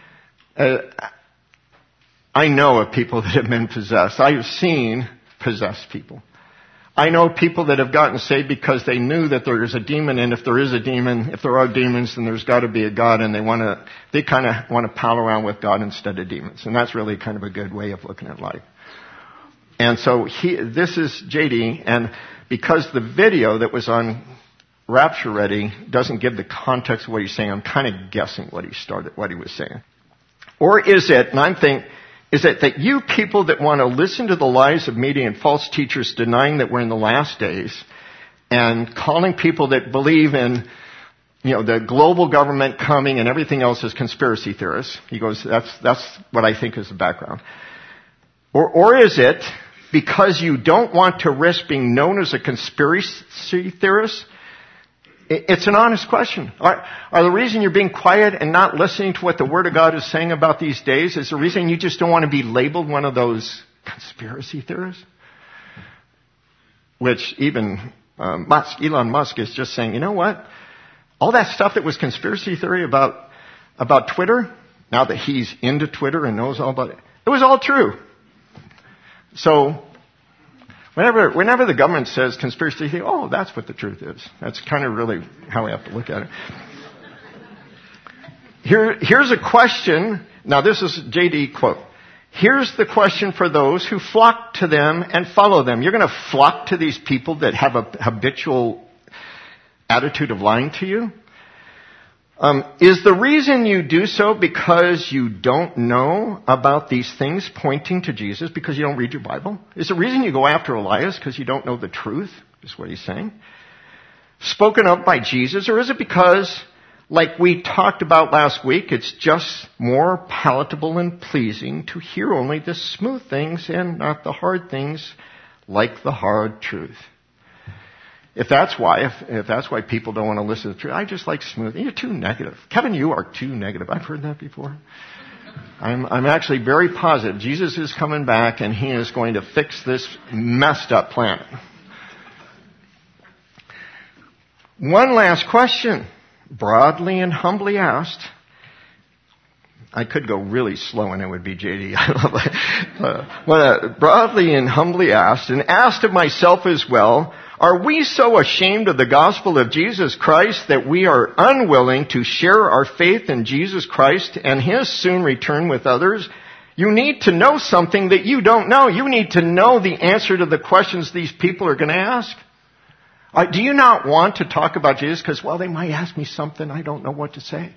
I know of people that have been possessed. I've seen possessed people. I know people that have gotten saved because they knew that there is a demon, and if there is a demon, if there are demons, then there's got to be a God, and they kind of want to pal around with God instead of demons. And that's really kind of a good way of looking at life. And so this is JD, and because the video that was on Rapture Ready doesn't give the context of what he's saying, I'm kind of guessing what he was saying. Or is it, and I'm thinking, is it that you people that want to listen to the lies of media and false teachers denying that we're in the last days and calling people that believe in, the global government coming and everything else as conspiracy theorists? He goes, that's what I think is the background. Or is it because you don't want to risk being known as a conspiracy theorist? It's an honest question. Are the reason you're being quiet and not listening to what the Word of God is saying about these days is the reason you just don't want to be labeled one of those conspiracy theorists? Which even Elon Musk is just saying, you know what? All that stuff that was conspiracy theory about Twitter, now that he's into Twitter and knows all about it, it was all true. So whenever the government says conspiracy theory, oh, that's what the truth is. That's kind of really how we have to look at it. Here's a question. Now, this is JD quote. Here's the question for those who flock to them and follow them. You're going to flock to these people that have a habitual attitude of lying to you? Is the reason you do so because you don't know about these things pointing to Jesus, because you don't read your Bible? Is the reason you go after Elias because you don't know the truth, is what he's saying? Spoken of by Jesus, or is it because, like we talked about last week, it's just more palatable and pleasing to hear only the smooth things and not the hard things, like the hard truth? If that's why people don't want to listen to the truth, I just like smooth. You're too negative. Kevin, you are too negative. I've heard that before. I'm actually very positive Jesus is coming back and he is going to fix this messed up planet. One last question, broadly and humbly asked. I could go really slow and it would be JD. I love it. Broadly and humbly asked, and asked of myself as well, are we so ashamed of the gospel of Jesus Christ that we are unwilling to share our faith in Jesus Christ and his soon return with others? You need to know something that you don't know. You need to know the answer to the questions these people are going to ask. Do you not want to talk about Jesus because, well, they might ask me something I don't know what to say?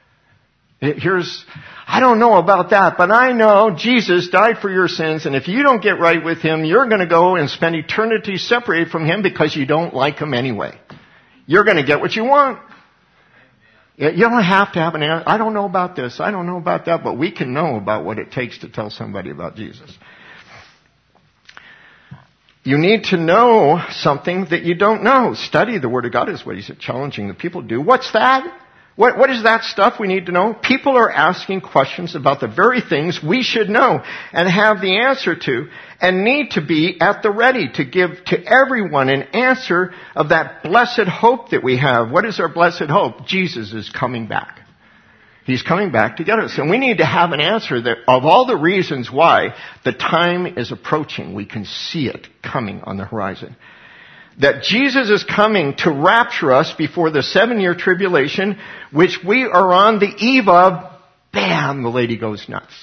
I don't know about that, but I know Jesus died for your sins, and if you don't get right with him, you're going to go and spend eternity separated from him because you don't like him anyway. You're going to get what you want. You don't have to have an answer. I don't know about this. I don't know about that, but we can know about what it takes to tell somebody about Jesus. You need to know something that you don't know. Study the Word of God is what he's challenging the people to do. What's that? What is that stuff we need to know? People are asking questions about the very things we should know and have the answer to, and need to be at the ready to give to everyone an answer of that blessed hope that we have. What is our blessed hope? Jesus is coming back. He's coming back to get us. And we need to have an answer that of all the reasons why the time is approaching, we can see it coming on the horizon. That Jesus is coming to rapture us before the 7-year tribulation, which we are on the eve of. Bam, the lady goes nuts.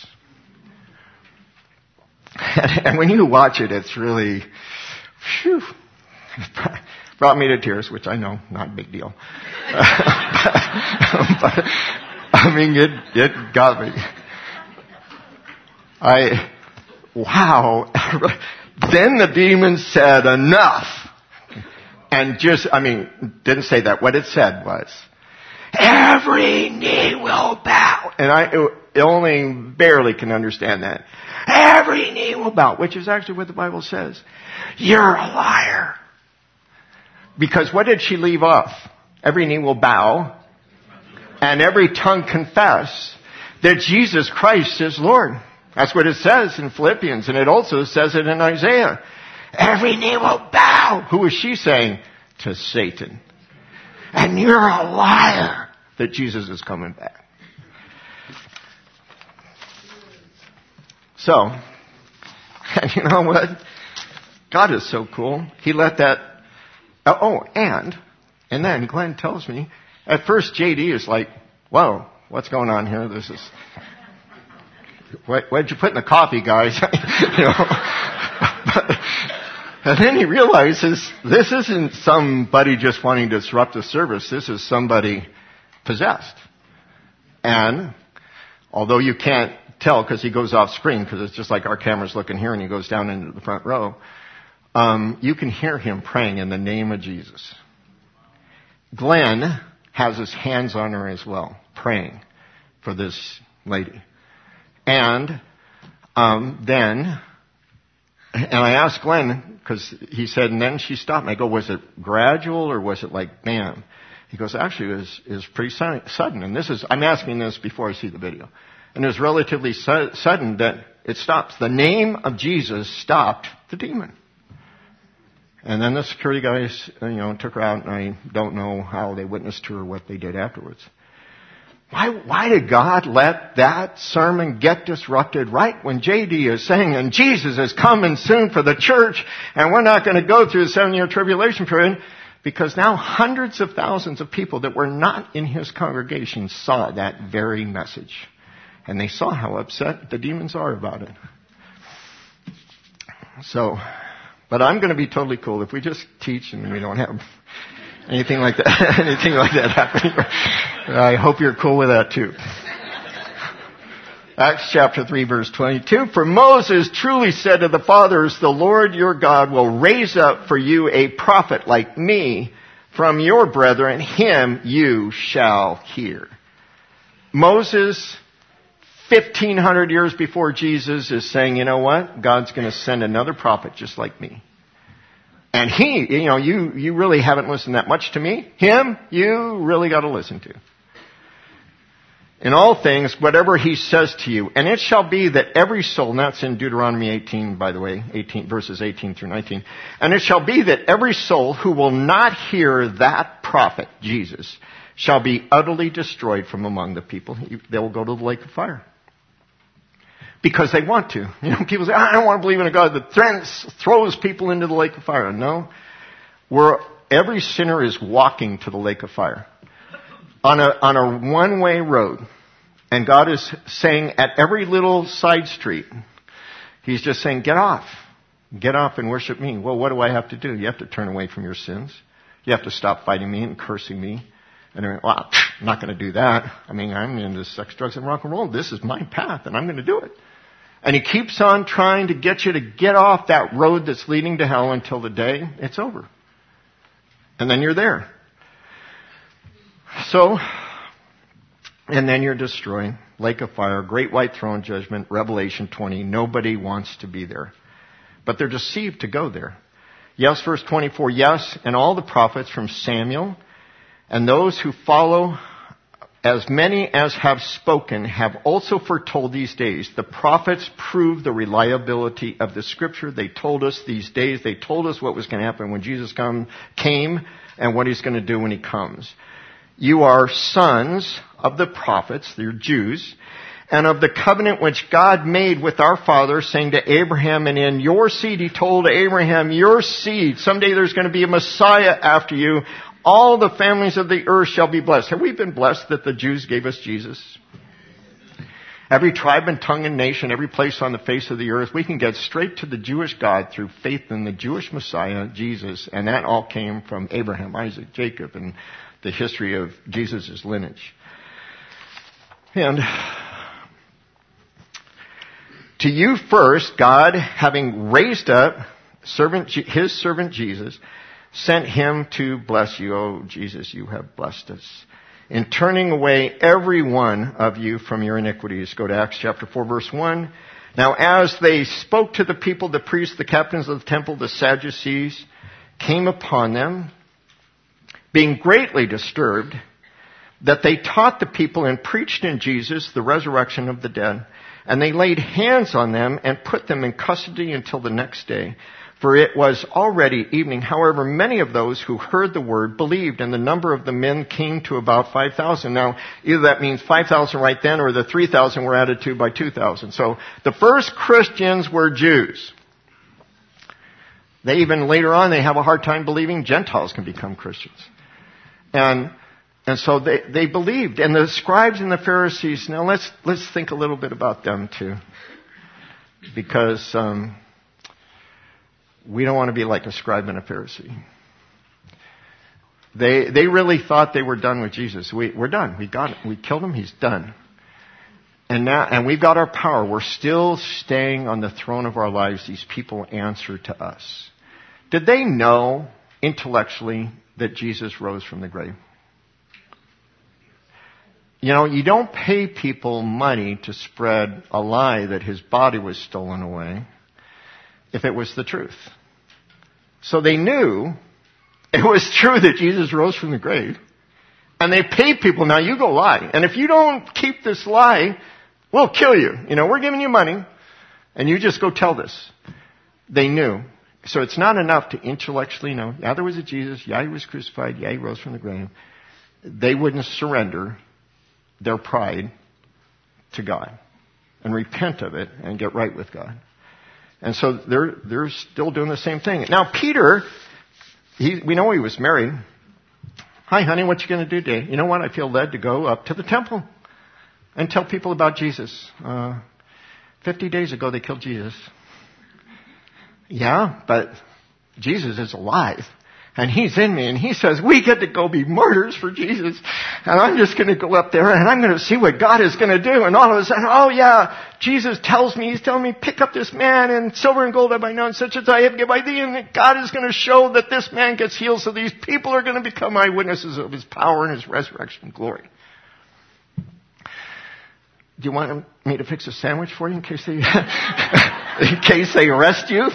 And when you watch it, it's really, phew, brought me to tears, which I know, not a big deal. But, I mean, it got me. Wow. Then the demon said, enough. And didn't say that. What it said was, every knee will bow. And I only barely can understand that. Every knee will bow, which is actually what the Bible says. You're a liar. Because what did she leave off? Every knee will bow, and every tongue confess that Jesus Christ is Lord. That's what it says in Philippians, and it also says it in Isaiah. Every knee will bow. Who is she saying? To Satan. And you're a liar that Jesus is coming back. So, and you know what? God is so cool. He let that, and then Glenn tells me, at first JD is like, whoa, what's going on here? This is, what'd you put in the coffee, guys? And then he realizes this isn't somebody just wanting to disrupt the service. This is somebody possessed. And although you can't tell because he goes off screen, because it's just like our camera's looking here and he goes down into the front row, you can hear him praying in the name of Jesus. Glenn has his hands on her as well, praying for this lady. And then I asked Glenn, because he said, and then she stopped. And I go, was it gradual or was it like bam? He goes, actually it was pretty sudden. And I'm asking this before I see the video. And it was relatively sudden that it stops. The name of Jesus stopped the demon. And then the security guys, took her out, and I don't know how they witnessed to her or what they did afterwards. Why did God let that sermon get disrupted right when JD is saying, and Jesus is coming soon for the church, and we're not going to go through the 7-year tribulation period, because now hundreds of thousands of people that were not in his congregation saw that very message. And they saw how upset the demons are about it. So, but I'm going to be totally cool if we just teach and we don't have anything like that happening. I hope you're cool with that too. Acts chapter 3 verse 22. For Moses truly said to the fathers, the Lord your God will raise up for you a prophet like me from your brethren. Him you shall hear. Moses, 1,500 years before Jesus, is saying, you know what? God's going to send another prophet just like me. And he, you really haven't listened that much to me. Him, you really got to listen to. In all things, whatever he says to you. And it shall be that every soul, and that's in Deuteronomy 18, by the way, verses 18 through 19. And it shall be that every soul who will not hear that prophet, Jesus, shall be utterly destroyed from among the people. They will go to the lake of fire. Because they want to. People say, I don't want to believe in a God that throws people into the lake of fire. No. Every sinner is walking to the lake of fire. On a one-way road. And God is saying at every little side street, he's just saying, get off. Get off and worship me. Well, what do I have to do? You have to turn away from your sins. You have to stop fighting me and cursing me. And I'm not going to do that. I'm into sex, drugs, and rock and roll. This is my path, and I'm going to do it. And he keeps on trying to get you to get off that road that's leading to hell until the day it's over. And then you're there. So, and then you're destroyed. Lake of fire, great white throne judgment, Revelation 20. Nobody wants to be there. But they're deceived to go there. Yes, verse 24, yes, and all the prophets from Samuel and those who follow, as many as have spoken, have also foretold these days. The prophets prove the reliability of the Scripture. They told us these days. They told us what was going to happen when Jesus came and what He's going to do when He comes. You are sons of the prophets, they're Jews, and of the covenant which God made with our father, saying to Abraham, and in your seed He told Abraham, your seed, someday there's going to be a Messiah after you. All the families of the earth shall be blessed. Have we been blessed that the Jews gave us Jesus? Every tribe and tongue and nation, every place on the face of the earth, we can get straight to the Jewish God through faith in the Jewish Messiah, Jesus. And that all came from Abraham, Isaac, Jacob, and the history of Jesus' lineage. And to you first, God, having raised up His servant Jesus, sent Him to bless you. Oh, Jesus, you have blessed us. In turning away every one of you from your iniquities. Go to Acts chapter 4, verse 1. Now, as they spoke to the people, the priests, the captains of the temple, the Sadducees, came upon them, being greatly disturbed, that they taught the people and preached in Jesus the resurrection of the dead. And they laid hands on them and put them in custody until the next day. For it was already evening. However, many of those who heard the word believed, and the number of the men came to about 5,000. Now, either that means 5,000 right then, or the 3,000 were added to by 2,000. So the first Christians were Jews. They even later on, they have a hard time believing Gentiles can become Christians. And so they believed. And the scribes and the Pharisees, now let's think a little bit about them too. Because we don't want to be like a scribe and a Pharisee. They really thought they were done with Jesus. We're done. We got it. We killed him. He's done. And we've got our power. We're still staying on the throne of our lives. These people answer to us. Did they know intellectually that Jesus rose from the grave? You know, you don't pay people money to spread a lie that his body was stolen away if it was the truth. So they knew it was true that Jesus rose from the grave. And they paid people, now you go lie. And if you don't keep this lie, we'll kill you. You know, we're giving you money. And you just go tell this. They knew. So it's not enough to intellectually know, yeah, there was a Jesus. Yeah, he was crucified. Yeah, he rose from the grave. They wouldn't surrender their pride to God and repent of it and get right with God. And so they're still doing the same thing. Now Peter, we know he was married. Hi honey, what you going to do today? You know what? I feel led to go up to the temple and tell people about Jesus. 50 days ago they killed Jesus. Yeah, but Jesus is alive. And he's in me, and he says, we get to go be martyrs for Jesus. And I'm just going to go up there, and I'm going to see what God is going to do. And all of a sudden, oh yeah, Jesus he's telling me, pick up this man, and silver and gold have I known, such as I have give I thee. And God is going to show that this man gets healed, so these people are going to become eyewitnesses of his power and his resurrection glory. Do you want me to fix a sandwich for you in case they arrest you?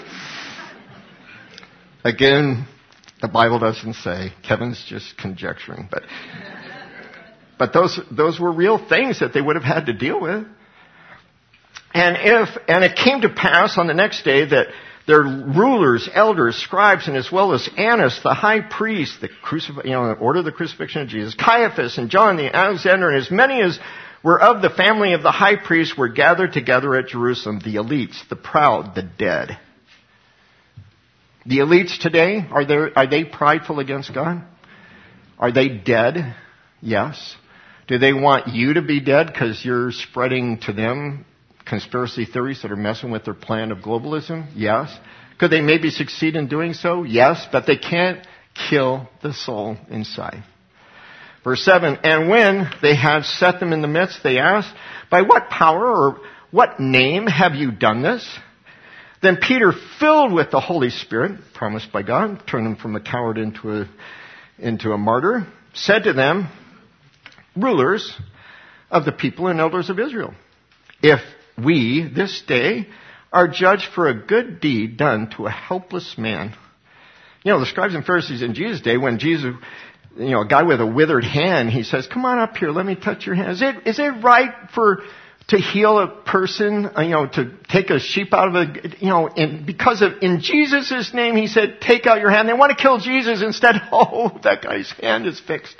Again, the Bible doesn't say. Kevin's just conjecturing. But those were real things that they would have had to deal with. And it came to pass on the next day that their rulers, elders, scribes, and as well as Annas, the high priest, order the crucifixion of Jesus, Caiaphas and John the Alexander, and as many as were of the family of the high priest were gathered together at Jerusalem, the elites, the proud, the dead. The elites today, are they prideful against God? Are they dead? Yes. Do they want you to be dead because you're spreading to them conspiracy theories that are messing with their plan of globalism? Yes. Could they maybe succeed in doing so? Yes, but they can't kill the soul inside. Verse 7, and when they had set them in the midst, they asked, by what power or what name have you done this? Then Peter, filled with the Holy Spirit, promised by God, turned him from a coward into a martyr, said to them, rulers of the people and elders of Israel, if we this day are judged for a good deed done to a helpless man, The scribes and Pharisees in Jesus' day, when Jesus, a guy with a withered hand, he says, come on up here, let me touch your hand. Is it right to heal a person, to take a sheep out of in Jesus' name, he said, take out your hand. They want to kill Jesus instead. Oh, that guy's hand is fixed.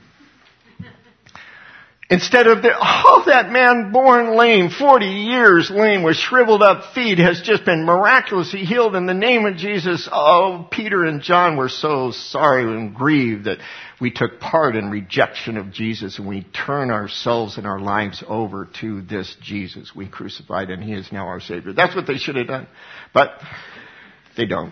Instead of that man born lame, 40 years lame with shriveled up feet has just been miraculously healed in the name of Jesus. Oh, Peter and John were so sorry and grieved that we took part in rejection of Jesus, and we turn ourselves and our lives over to this Jesus we crucified, and he is now our Savior. That's what they should have done. But they don't.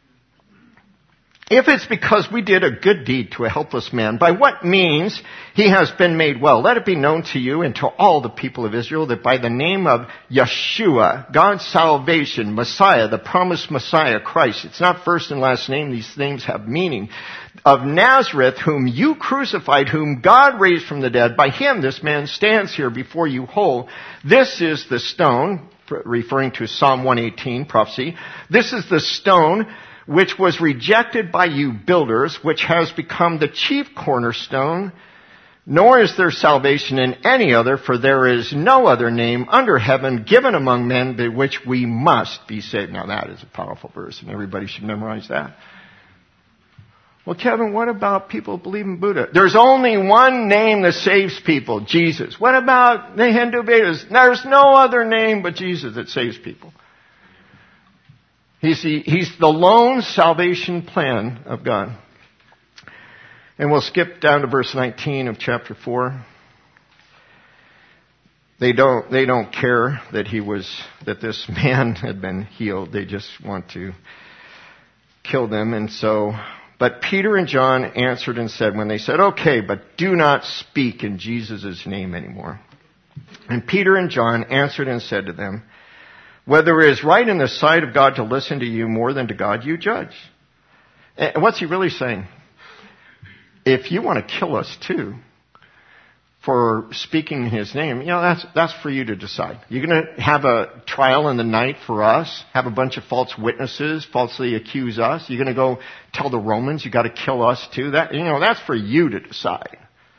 If it's because we did a good deed to a helpless man, by what means he has been made well, let it be known to you and to all the people of Israel that by the name of Yeshua, God's salvation, Messiah, the promised Messiah, Christ, it's not first and last name, these names have meaning, of Nazareth, whom you crucified, whom God raised from the dead, by him this man stands here before you whole. This is the stone, referring to Psalm 118 prophecy, this is the stone which was rejected by you builders, which has become the chief cornerstone, nor is there salvation in any other, for there is no other name under heaven given among men by which we must be saved. Now that is a powerful verse, and everybody should memorize that. Well, Kevin, what about people who believe in Buddha? There's only one name that saves people, Jesus. What about the Hindu Vedas? There's no other name but Jesus that saves people. He's the lone salvation plan of God. And we'll skip down to verse 19 of chapter 4. They don't care that this man had been healed. They just want to kill them. But Peter and John answered and said, when they said, okay, but do not speak in Jesus' name anymore. And Peter and John answered and said to them, whether it is right in the sight of God to listen to you more than to God, you judge. And what's he really saying? If you want to kill us too for speaking in his name, that's for you to decide. You're going to have a trial in the night for us, have a bunch of false witnesses falsely accuse us. You're going to go tell the Romans you got to kill us too. That's for you to decide.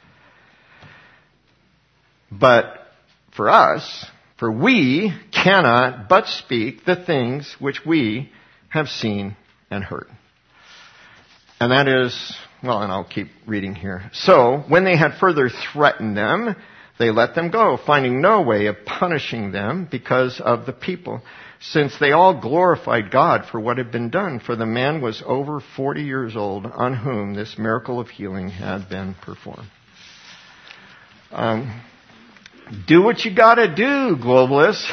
But for us, for we cannot but speak the things which we have seen and heard. And that is, and I'll keep reading here. So, when they had further threatened them, they let them go, finding no way of punishing them because of the people, since they all glorified God for what had been done. For the man was over 40 years old, on whom this miracle of healing had been performed. Do what you gotta do, globalists.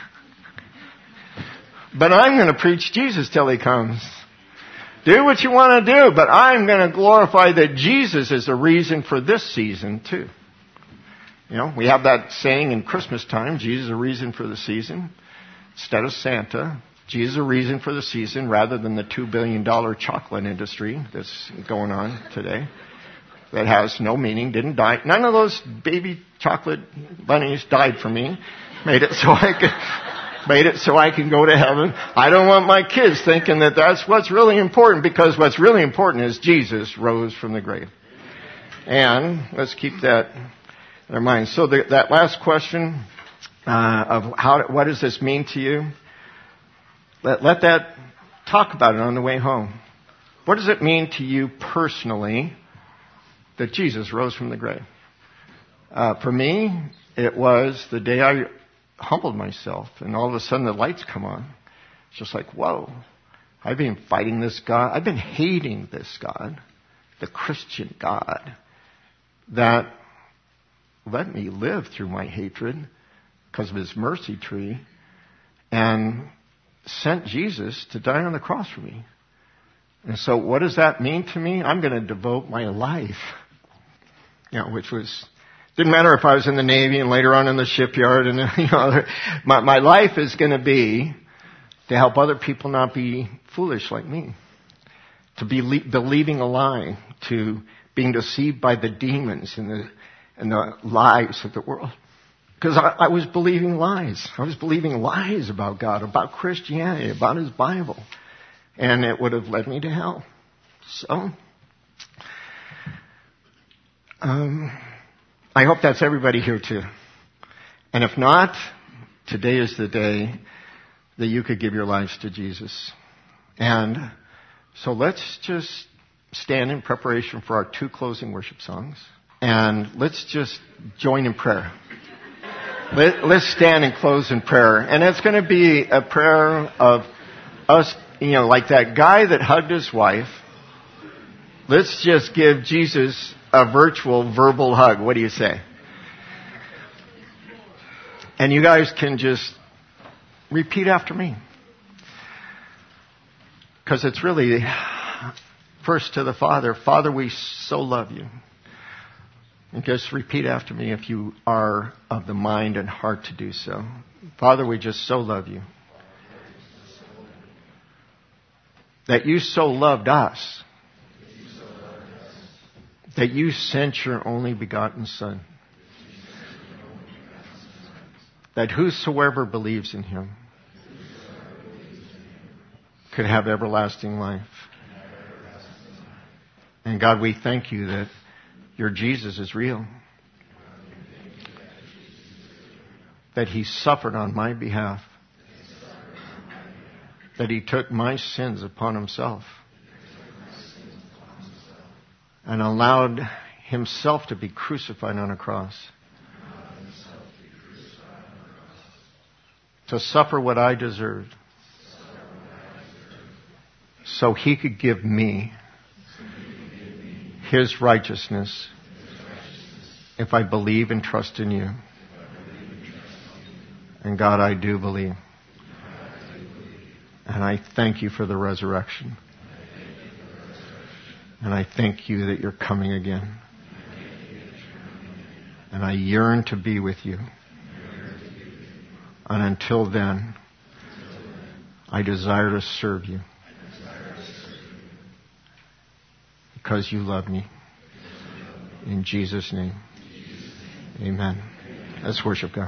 But I'm going to preach Jesus till he comes. Do what you want to do, but I'm going to glorify that Jesus is the reason for this season too. We have that saying in Christmas time, Jesus is a reason for the season. Instead of Santa, Jesus is a reason for the season rather than the $2 billion chocolate industry that's going on today. That has no meaning, didn't die. None of those baby chocolate bunnies died for me. Made it so I can go to heaven. I don't want my kids thinking that that's what's really important, because what's really important is Jesus rose from the grave. And let's keep that in our minds. So that last question of what does this mean to you? Let that talk about it on the way home. What does it mean to you personally that Jesus rose from the grave? For me, it was the day I humbled myself, and all of a sudden the lights come on. It's just like, whoa, I've been fighting this God. I've been hating this God, the Christian God, that let me live through my hatred because of his mercy tree and sent Jesus to die on the cross for me. And so what does that mean to me? I'm going to devote my life, which was, didn't matter if I was in the Navy and later on in the shipyard, and my life is going to be to help other people not be foolish like me, to be believing a lie, to being deceived by the demons and the lies of the world. Because I was believing lies. I was believing lies about God, about Christianity, about his Bible. And it would have led me to hell. So, I hope that's everybody here too. And if not, today is the day that you could give your lives to Jesus. And so let's just stand in preparation for our 2 closing worship songs. And let's just join in prayer. Let's stand and close in prayer. And it's going to be a prayer of us, like that guy that hugged his wife. Let's just give Jesus a virtual verbal hug. What do you say? And you guys can just repeat after me. Because it's really first to the Father. Father, we so love you. And just repeat after me if you are of the mind and heart to do so. Father, we just so love you. That you so loved us. That you sent your only begotten Son. That whosoever believes in him could have everlasting life. And God, we thank you that your Jesus is real. That he suffered on my behalf. That he took my sins upon himself. And allowed himself to be crucified on a cross. To suffer what I deserved. So he could give me his righteousness if I believe and trust in you. And God, I do believe. And I thank you for the resurrection. And I thank you that you're coming again. And I yearn to be with you. And until then, I desire to serve you. Because you love me. In Jesus' name. Amen. Let's worship God.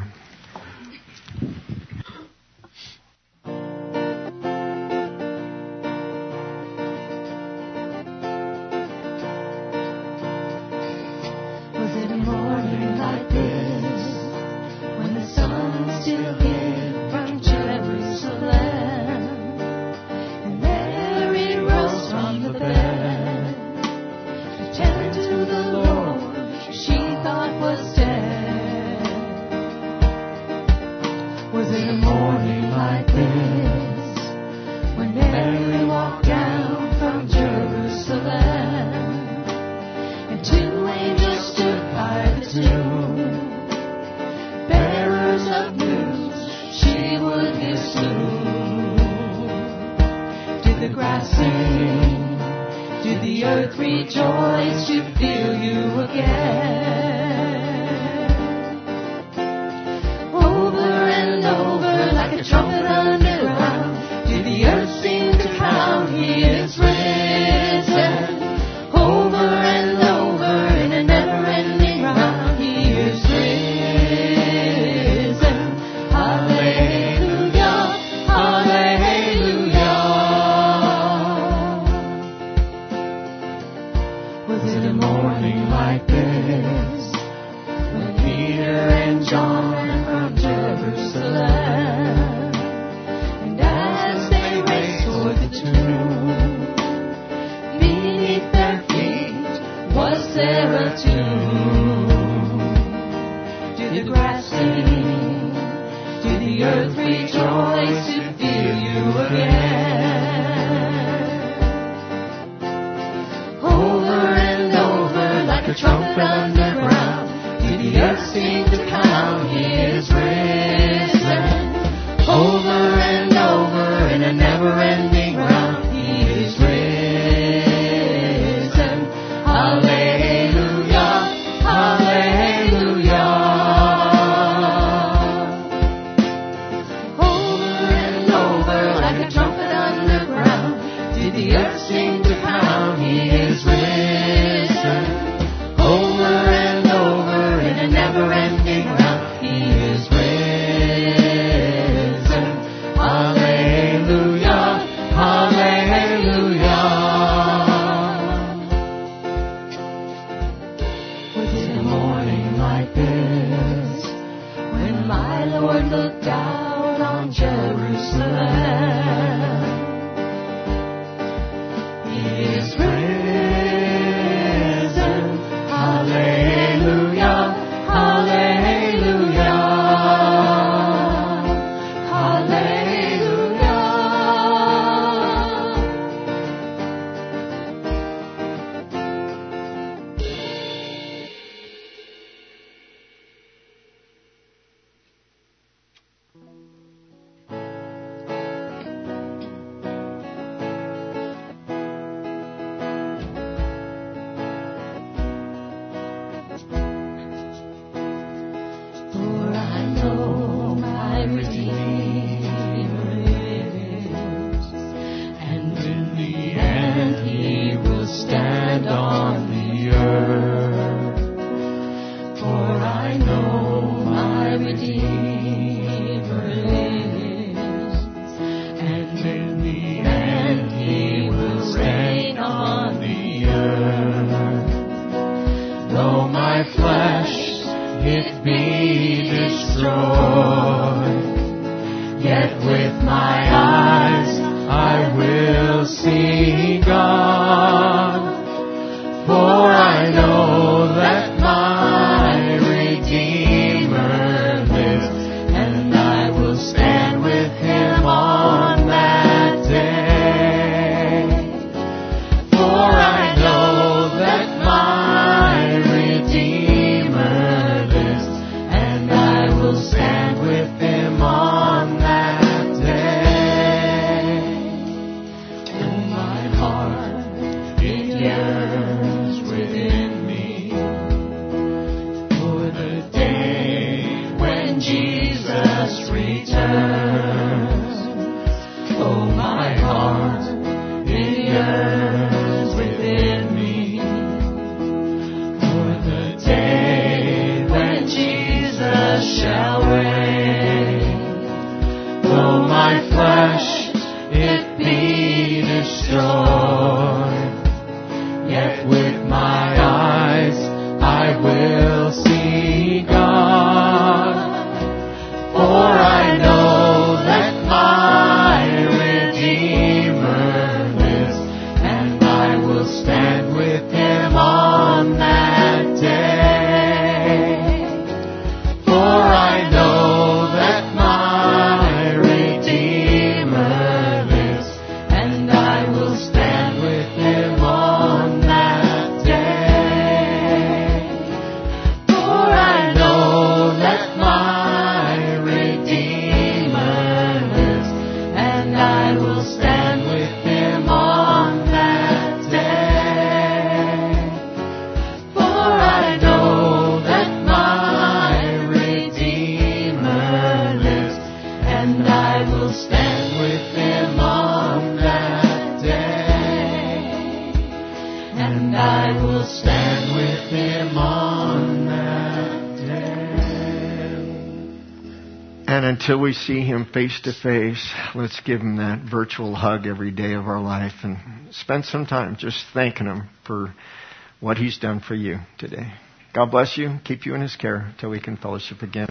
Over and over in a never-ending like this, when my Lord looked down on Jerusalem. He is risen, hallelujah, hallelujah, hallelujah. For I know my Redeemer lives, and in the end He will stand on the earth. For I know my Redeemer lives, and in the end He will reign on the earth. Though my flesh it be destroyed, yet with my eyes I will see God. For I know that my Redeemer lives, and I will stand with Him on that day. For I know that my Redeemer lives, and I will stand with Him on that day. Oh, my heart, it yearns within me for the day when Jesus returns. Oh, my heart, it yearns within me for the day when Jesus shall reign. Though my flesh it be destroyed, yet with my eyes I will see God. For I know that my Redeemer lives, and I will stand with Him on that day. For I know that my Redeemer lives, and I will stand with Him on that day. For I know that my Redeemer lives, and I will stand with Him on that day. For I know that my Redeemer lives, and I will stand with Him on that day. And I will stand with Him on that day. And until we see Him face to face, let's give Him that virtual hug every day of our life and spend some time just thanking Him for what He's done for you today. God bless you. Keep you in His care until we can fellowship again.